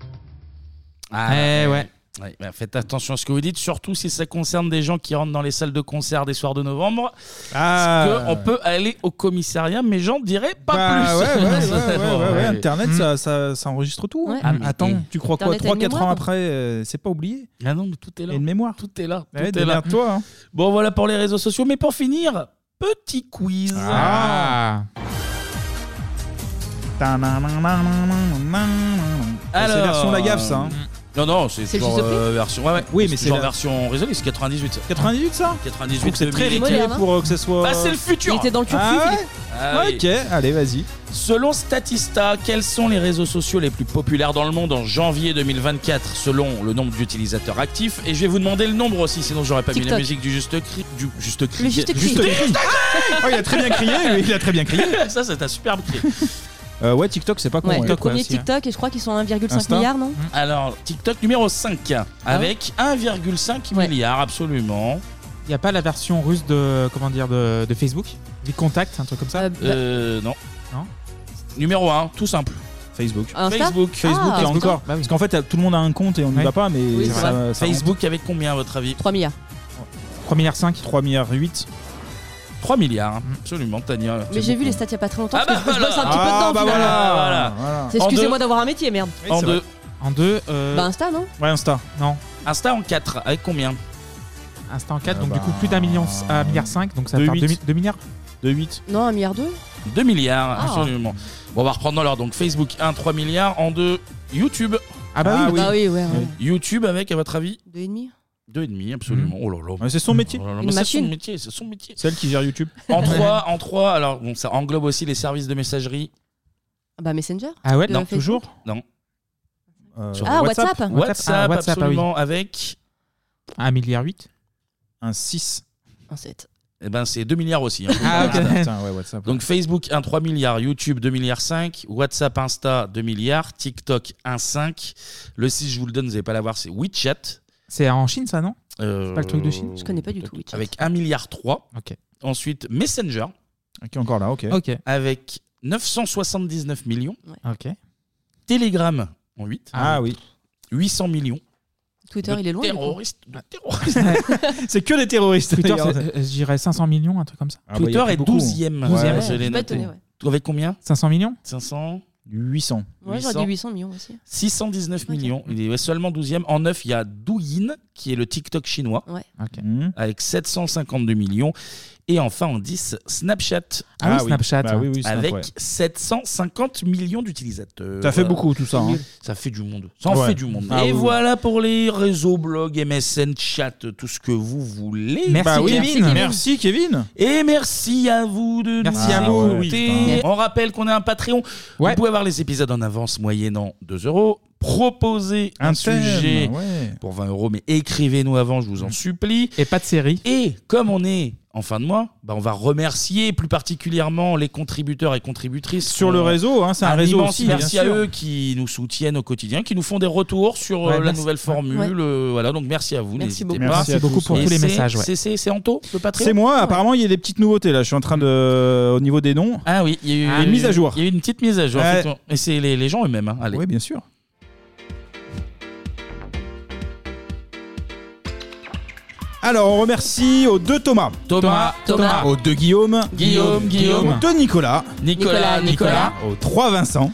Ouais.
Faites attention à ce que vous dites, surtout si ça concerne des gens qui rentrent dans les salles de concert des soirs de novembre. Parce qu'on peut aller au commissariat, mais j'en dirais pas plus.
Ouais. Internet, ça enregistre tout.
Ouais.
Attends, tu crois quoi?
Internet a une
3-4 ans
mémoire.
après, c'est pas oublié.
Ah non, mais tout est là.
Et une mémoire.
Tout est là.
Ouais,
Tout est là.
démerde-toi, hein.
Bon, voilà pour les réseaux sociaux. Mais pour finir, petit quiz.
C'est version la gaffe, ça. hein.
Non, c'est
C'est
toujours
le juste prix
version. Ouais.
Oui, mais
c'est
c'est
genre
la-
version résolue, c'est 98.
98, ça?
98.
Donc c'est très
2000.
rythmé
moderne, hein.
pour que ce soit.
Bah, c'est le futur.
Il était dans le curfew,
Ah
Philippe.
ouais.
Ah oui.
Ok, allez, vas-y.
Selon Statista, quels sont les réseaux sociaux les plus populaires dans le monde en janvier 2024 selon le nombre d'utilisateurs actifs? Et je vais vous demander le nombre aussi, sinon j'aurais pas mis la
TikTok.
musique du juste cri.
Le juste cri.
Juste cri. Oh, il a très bien crié, lui, il a très bien crié.
Ça, c'est un superbe cri.
Ouais, TikTok, c'est pas con.
Ouais,
ouais.
le premier
aussi, hein.
TikTok, et je crois qu'ils sont à 1,5
Insta.
milliard, non?
Alors, TikTok numéro 5, avec 1,5 milliard, absolument.
Il n'y a pas la version russe de Facebook, des contacts, un truc comme ça.
Non.
Non.
Numéro 1, tout simple.
Facebook.
Insta
Facebook.
Facebook,
Ah,
là encore.
Bah oui.
Parce qu'en fait, tout le monde a un compte et on n'y
Ouais.
va pas, mais
Oui, c'est
ça
Facebook avec combien à votre avis?
3 milliards.
3 milliards 5.
3 milliards 8.
3 milliards, absolument, Tania.
Mais j'ai vu les stats il n'y a pas très longtemps,
Ah
parce que
bah
je bosse un petit peu
Ah,
dedans,
bah
finalement.
Voilà.
Excusez-moi d'avoir un métier, merde.
Oui,
En
c'est
2.
En 2,
Bah Insta, non?
Ouais, Insta.
non.
Insta en 4, avec combien?
Insta en 4,
Ah
donc
bah,
du coup plus d'1 million, 1,5 milliard, donc ça va
2,8.
faire 2 milliards.
2,8.
Non, 1,2 milliard.
2 milliards,
Ah.
absolument. Bon, on va reprendre dans l'ordre. Donc Facebook 1, 3 milliards. En 2, YouTube.
Ah bah
Ah
oui.
oui.
Bah oui, ouais.
YouTube avec, à votre avis?
2,5.
2,5, absolument. Oh là là.
Ouais, c'est son métier.
Oh là là,
Une
mais c'est
machine.
son métier, c'est son métier.
Celle qui gère YouTube.
En 3, alors bon, ça englobe aussi les services de messagerie.
Bah Messenger.
Ah ouais,
De
non,
Facebook.
toujours.
Non.
Sur
Ah, WhatsApp.
WhatsApp,
WhatsApp,
absolument, avec.
1,8 milliard.
Un 6.
Un 7.
Eh ben, c'est 2 milliards aussi. Hein.
Ah, ok.
Putain, ouais, WhatsApp.
Donc Facebook 1, 3 milliards, YouTube 2 milliards 5, WhatsApp, Insta 2 milliards, TikTok 1,5. Le 6, je vous le donne, vous n'allez pas l'avoir, c'est WeChat.
C'est en Chine, ça, non? C'est pas le truc de Chine?
Je connais pas du tout WeChat.
Avec 1 milliard 3.
Ok.
Ensuite, Messenger.
Qui est encore là, ok.
Ok.
Avec 979 millions.
Ok.
Telegram en 8.
Ah oui.
800 millions.
Twitter, il est loin.
Terroriste.
C'est que des terroristes.
Twitter, je dirais 500 millions, un truc comme ça.
Twitter est 12e.
Ouais.
Je l'ai noté. Avec combien
500 millions
800.
Ouais, j'aurais dit 800 millions aussi.
619 millions. Il est seulement 12e. En 9, il y a Douyin, qui est le TikTok chinois,
Ouais.
avec 752 millions. Et enfin, en 10, Snapchat.
Ah oui, Snapchat.
Bah oui, Snap,
avec
ouais.
750 millions d'utilisateurs.
Ça fait beaucoup, tout ça, hein.
Ça fait du monde. Ça en
Ouais.
fait du monde.
Ah
et
oui.
voilà pour les réseaux, blogs, MSN, chat, tout ce que vous voulez.
Merci, Bah oui, Kevin. Merci, Kevin.
Et merci à vous de
Merci à
nous
vous.
écouter.
Oui.
On rappelle qu'on a un Patreon. Vous pouvez avoir les épisodes en avance moyennant 2 €. Proposez un
thème,
sujet
ouais.
pour 20 €, mais écrivez-nous avant, je vous en supplie.
Et pas de série.
Et comme on est en fin de mois, on va remercier plus particulièrement les contributeurs et contributrices
Sur le réseau, hein, c'est un réseau
immense
aussi,
merci
bien
à
sûr.
eux qui nous soutiennent au quotidien, qui nous font des retours sur
Ouais,
la
merci.
nouvelle formule.
Ouais.
Voilà, donc merci à vous.
Merci
N'hésitez
beaucoup.
pas.
Merci beaucoup pour
Et
tous les
c'est-
messages, ouais.
C'est Anto, le Patreon.
C'est moi, apparemment il y a des petites nouveautés là, je suis en train de au niveau des noms.
Ah oui, il y a eu
une mise à jour.
Il y a eu une petite mise à jour.
Ouais.
effectivement. Et c'est les gens eux-mêmes. Hein. Allez.
Oui, bien sûr. Alors, on remercie aux deux Thomas.
Thomas.
Aux deux Guillaume.
Guillaume.
Aux deux Nicolas.
Nicolas.
Aux trois Vincent.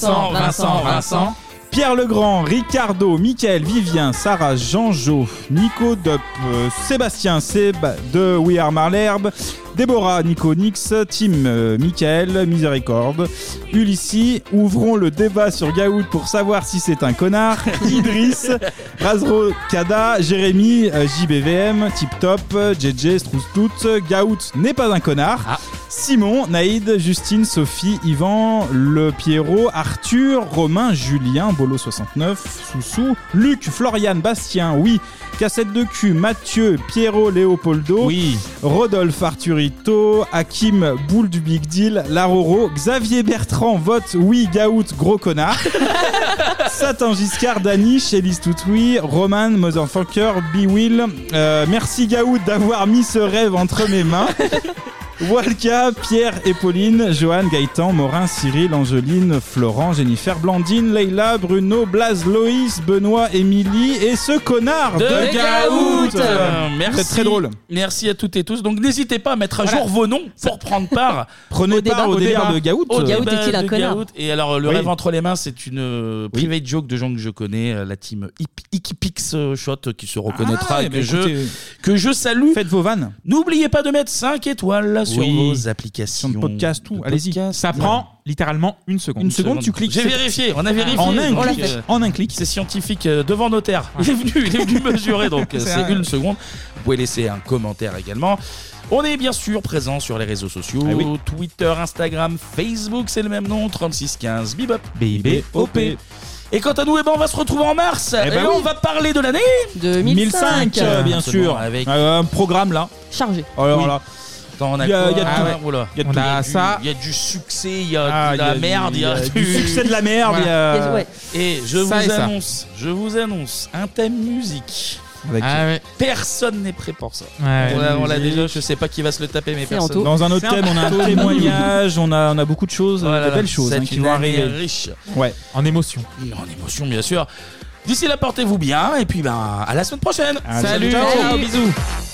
Vincent.
Pierre Legrand, Ricardo, Mickaël, Vivien, Sarah, Jean-Jo, Nico Dup, Sébastien, Seb de We Are Malherbe, Déborah, Nico, Nix, Tim, Mickaël, Miséricorde, Ulissi, ouvrons le débat sur Gaout pour savoir si c'est un connard, Idriss, Razro Kada, Jérémy, JBVM, Tip Top, JJ, Stroustout, Gaout n'est pas un connard, Simon, Naïd, Justine, Sophie, Yvan, Le Pierrot, Arthur, Romain, Julien, Bolo69, Soussou, Luc, Florian, Bastien, oui, Cassette de cul, Mathieu, Pierrot, Léopoldo,
oui,
Rodolphe, Arturito, Hakim, Boule du Big Deal, Laroro, Xavier Bertrand, vote oui, Gaout, gros connard, Satan Giscard, Danish, Elise Toutoui, Roman, Motherfucker, Biwill, merci Gaout d'avoir mis ce rêve entre mes mains. Walka, Pierre et Pauline, Johan, Gaëtan, Morin, Cyril, Angeline, Florent, Jennifer, Blandine, Leïla, Bruno, Blaise, Loïs, Benoît, Émilie et ce connard de Gaout.
Merci.
C'est très drôle.
Merci à toutes et tous. Donc n'hésitez pas à mettre à jour vos noms pour prendre part.
Prenez part au délire de Gaout.
Gaout est-il un connard ?
Et alors le
Oui.
rêve entre les mains, c'est une private joke de gens que je connais, la team Ikipix Shot qui se reconnaîtra et que je salue.
Faites vos vannes.
N'oubliez pas de mettre 5 étoiles sur
Oui.
vos applications.
Sur le podcast, tout. Allez-y.
Ça prend littéralement une seconde.
Une seconde, tu cliques.
J'ai vérifié, on a vérifié.
En un
Donc,
clic. En un clic.
C'est scientifique devant notaire. Il est venu mesurer, donc c'est une seconde. Vous pouvez laisser un commentaire également. On est bien sûr présent sur les réseaux sociaux, Twitter, Instagram, Facebook, c'est le même nom, 3615 Bebop.
BIBOP.
Et quant à nous, on va se retrouver en mars. Et
ben
on
oui.
va parler de l'année
2005.
bien sûr.
Avec
Un programme là.
Chargé.
Alors
Oui.
là.
on a
Il y a
quoi
de tout.
Ah ouais, voilà.
Il y a de
On
tout.
a ça.
Il y a du succès, il y a de la merde, il y a
du succès de la merde. Il y a...
Ouais.
Et je
Ça et ça.
vous annonce un thème musique.
Avec
Personne n'est prêt pour ça.
Ouais.
On l'a déjà, je sais pas qui va se le taper, mais
C'est
personne.
Anto.
Dans un autre thème, on a un témoignage, on a beaucoup de choses,
Voilà,
de belles choses
c'est
qui
une
vont
année
arriver.
riche.
Ouais.
En émotion.
En émotion, bien sûr. D'ici là, portez-vous bien, et puis à la semaine prochaine.
Allez,
Salut,
ciao.
ciao, bisous.